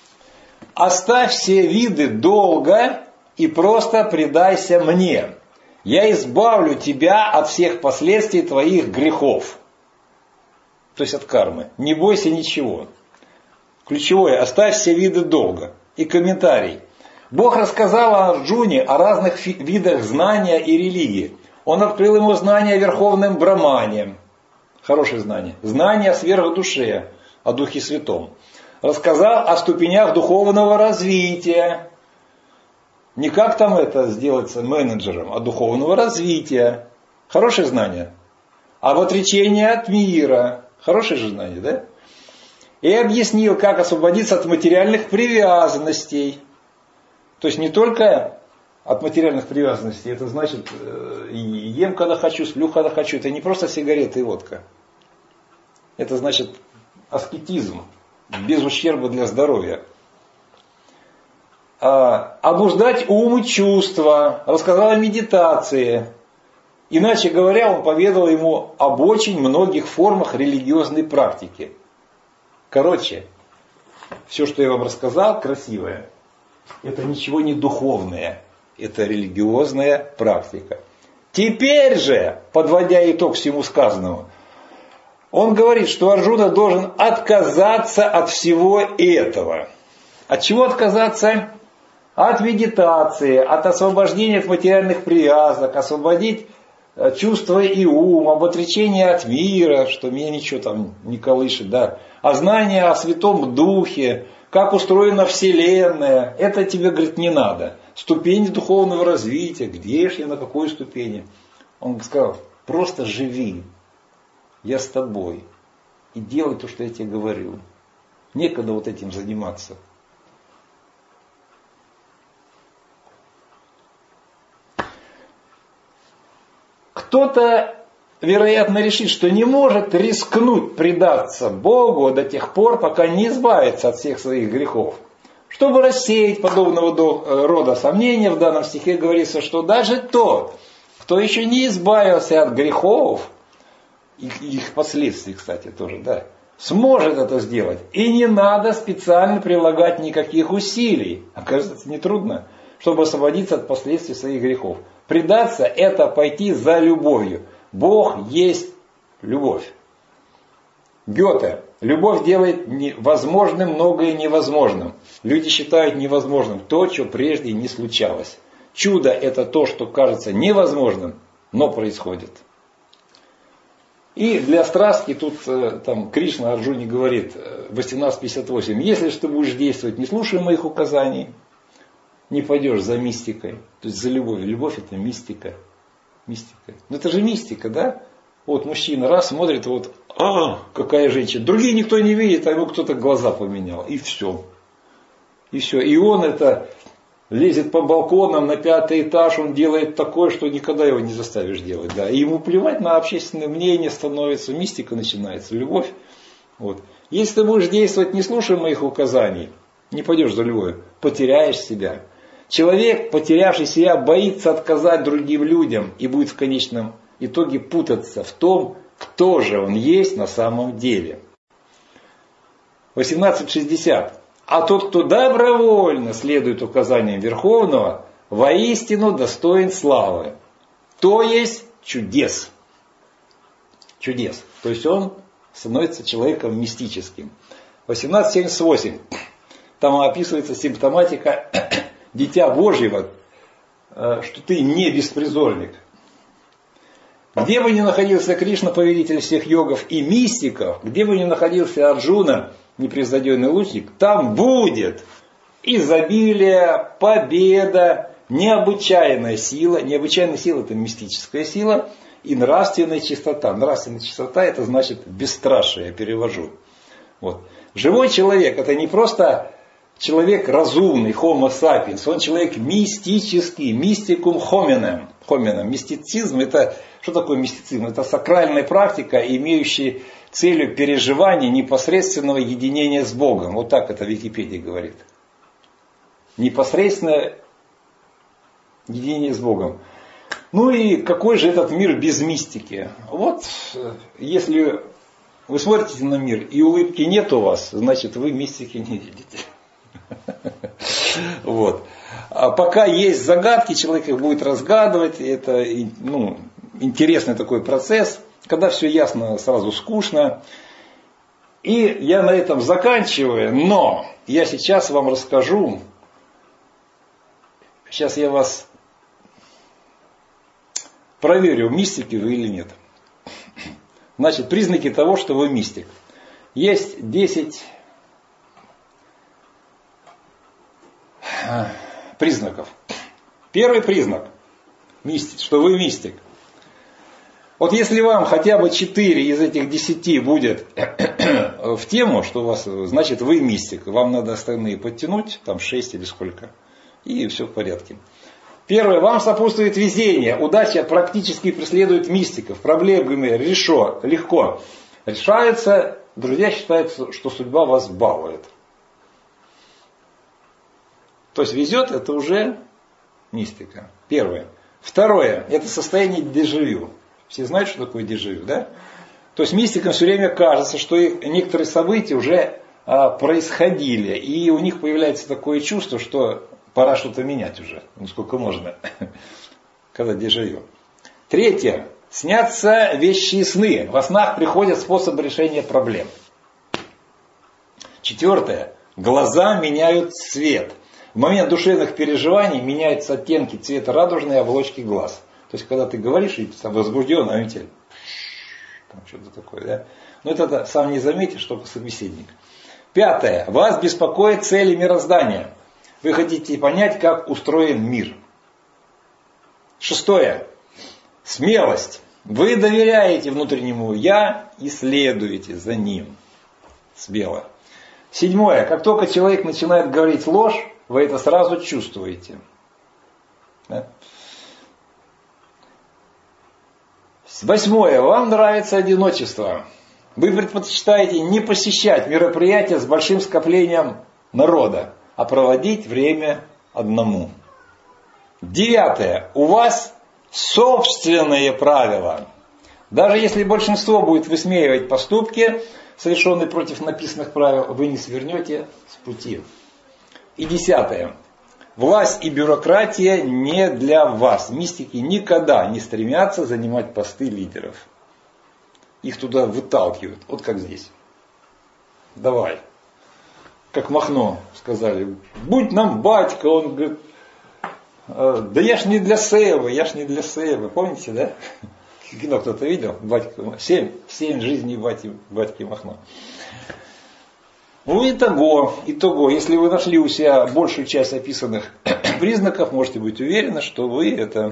«Оставь все виды долга и просто предайся мне. Я избавлю тебя от всех последствий твоих грехов. То есть от кармы. Не бойся ничего. Ключевое, оставь все виды долга. И комментарий. Бог рассказал Арджуне о разных видах знания и религии. Он открыл ему знание о Верховном Брамане. Хорошее знание. Знание о сверхдуше, о Духе Святом. Рассказал о ступенях духовного развития. Не как там это сделаться менеджером, а духовного развития. Хорошее знание. Об отречении от мира. Хорошее же знание, да? И объяснил, как освободиться от материальных привязанностей. То есть не только от материальных привязанностей, это значит, ем когда хочу, сплю когда хочу. Это не просто сигареты и водка. Это значит аскетизм, без ущерба для здоровья. А, обуздать ум и чувства, рассказал о медитации. Иначе говоря, он поведал ему об очень многих формах религиозной практики. Короче, все, что я вам рассказал, красивое, это ничего не духовное. Это религиозная практика. Теперь же, подводя итог всему сказанному, он говорит, что Арджуна должен отказаться от всего этого. От чего отказаться? От медитации, от освобождения от материальных привязок, освободить чувства и ум, об отречении от мира, что меня ничего там не колышет, да. А знание о Святом Духе, как устроена Вселенная, это тебе, говорит, не надо. Ступени духовного развития, где же я, на какой ступени? Он сказал, просто живи, я с тобой, и делай то, что я тебе говорю. Некогда вот этим заниматься. Кто-то, вероятно, решит, что не может рискнуть предаться Богу до тех пор, пока не избавится от всех своих грехов. Чтобы рассеять подобного рода сомнения, в данном стихе говорится, что даже тот, кто еще не избавился от грехов, их, их последствий, кстати, тоже, да, сможет это сделать. И не надо специально прилагать никаких усилий. Оказывается, нетрудно, чтобы освободиться от последствий своих грехов. Предаться – это пойти за любовью. Бог есть любовь. Гёте. Любовь делает возможным многое невозможным. Люди считают невозможным то, что прежде не случалось. Чудо – это то, что кажется невозможным, но происходит. И для страстки тут там, Кришна Арджуне говорит, восемнадцать пятьдесят восемь, если же ты будешь действовать, не слушая моих указаний, не пойдешь за мистикой, то есть за любовью. Любовь это мистика. Мистика. Ну это же мистика, да? Вот мужчина раз смотрит, вот, а, какая женщина. Другие никто не видит, а ему кто-то глаза поменял. И все. И все. И он это лезет по балконам на пятый этаж, он делает такое, что никогда его не заставишь делать. Да. И ему плевать на общественное мнение становится, мистика начинается, любовь. Вот. Если ты будешь действовать, не слушая моих указаний, не пойдешь за любовью, потеряешь себя. Человек, потерявший себя, боится отказать другим людям и будет в конечном итоге путаться в том, кто же он есть на самом деле. восемнадцать шестьдесят. А тот, кто добровольно следует указаниям Верховного, воистину достоин славы. То есть чудес. Чудес. То есть он становится человеком мистическим. восемнадцать семьдесят восемь. Там описывается симптоматика Дитя Божьего, что ты не беспризорник. Где бы ни находился Кришна, повелитель всех йогов и мистиков, где бы ни находился Арджуна, непревзойденный лучник, там будет изобилие, победа, необычайная сила. Необычайная сила – это мистическая сила, и нравственная чистота. Нравственная чистота – это значит бесстрашие, я перевожу. Вот. Живой человек – это не просто человек разумный, homo sapiens, он человек мистический, мистикум hominum. hominum. Мистицизм – это что такое мистицизм? Это сакральная практика, имеющая целью переживания непосредственного единения с Богом. Вот так это Википедия говорит. Непосредственное единение с Богом. Ну и какой же этот мир без мистики? Вот если вы смотрите на мир и улыбки нет у вас, значит вы мистики не видите. Вот. А пока есть загадки, человек их будет разгадывать. Это ну, интересный такой процесс. Когда все ясно, сразу скучно. И я на этом заканчиваю. Но я сейчас вам расскажу. Сейчас я вас проверю, мистики вы или нет. Значит, признаки того, что вы мистик. Есть десять признаков. Первый признак, мистик, что вы мистик. Вот если вам хотя бы четыре из этих десяти будет в тему, что у вас, значит вы мистик. Вам надо остальные подтянуть, там шесть или сколько, и все в порядке. Первое, вам сопутствует везение. Удача практически преследует мистиков. Проблемы решо, легко решаются. Друзья считают, что судьба вас балует. То есть везет, это уже мистика. Первое. Второе, это состояние дежавю. Все знают, что такое дежавю, да? То есть мистикам все время кажется, что некоторые события уже а, происходили. И у них появляется такое чувство, что пора что-то менять уже. Ну сколько можно. Когда дежавю. Третье. Снятся вещи и сны. Во снах приходят способы решения проблем. Четвертое. Глаза меняют цвет. В момент душевных переживаний меняются оттенки цвета радужной оболочки глаз. То есть, когда ты говоришь, и там возбужден, а он тебе там что-то такое, да? Но это, это сам не заметишь, только собеседник. Пятое. Вас беспокоит цели мироздания. Вы хотите понять, как устроен мир. Шестое. Смелость. Вы доверяете внутреннему «я» и следуете за ним. Смело. Седьмое. Как только человек начинает говорить ложь, вы это сразу чувствуете. Да? Восьмое. Вам нравится одиночество. Вы предпочитаете не посещать мероприятия с большим скоплением народа, а проводить время одному. Девятое. У вас собственные правила. Даже если большинство будет высмеивать поступки, совершенные против написанных правил, вы не свернете с пути. И десятое. Власть и бюрократия не для вас. Мистики никогда не стремятся занимать посты лидеров. Их туда выталкивают. Вот как здесь. Давай. Как Махно сказали. Будь нам батька. Он говорит, да я ж не для Севы, я ж не для Севы. Помните, да? Кино кто-то видел? Батька, семь, семь жизней батьки, батьки Махно. Ну, итого, итого, если вы нашли у себя большую часть описанных признаков, можете быть уверены, что вы это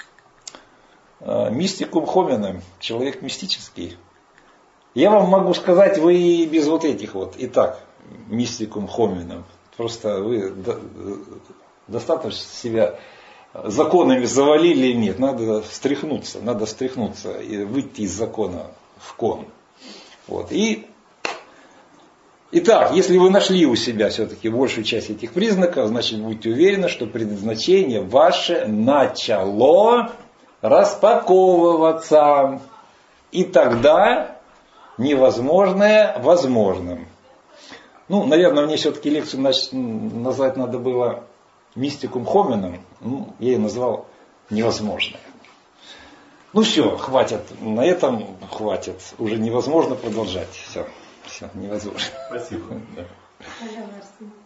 мистикум хоминем, человек мистический. Я вам могу сказать, вы и без вот этих вот, итак, мистикум хоминем. Просто вы достаточно себя законами завалили или нет. Надо встряхнуться, надо встряхнуться и выйти из закона в кон. Вот. И Итак, если вы нашли у себя все-таки большую часть этих признаков, значит будьте уверены, что предназначение ваше начало распаковываться. И тогда невозможное возможным. Ну, наверное, мне все-таки лекцию назвать надо было мистикум хомином. Ну, я ее назвал невозможное. Ну все, хватит. На этом хватит. Уже невозможно продолжать. Все. Все, невозможно. Спасибо. Пожалуйста.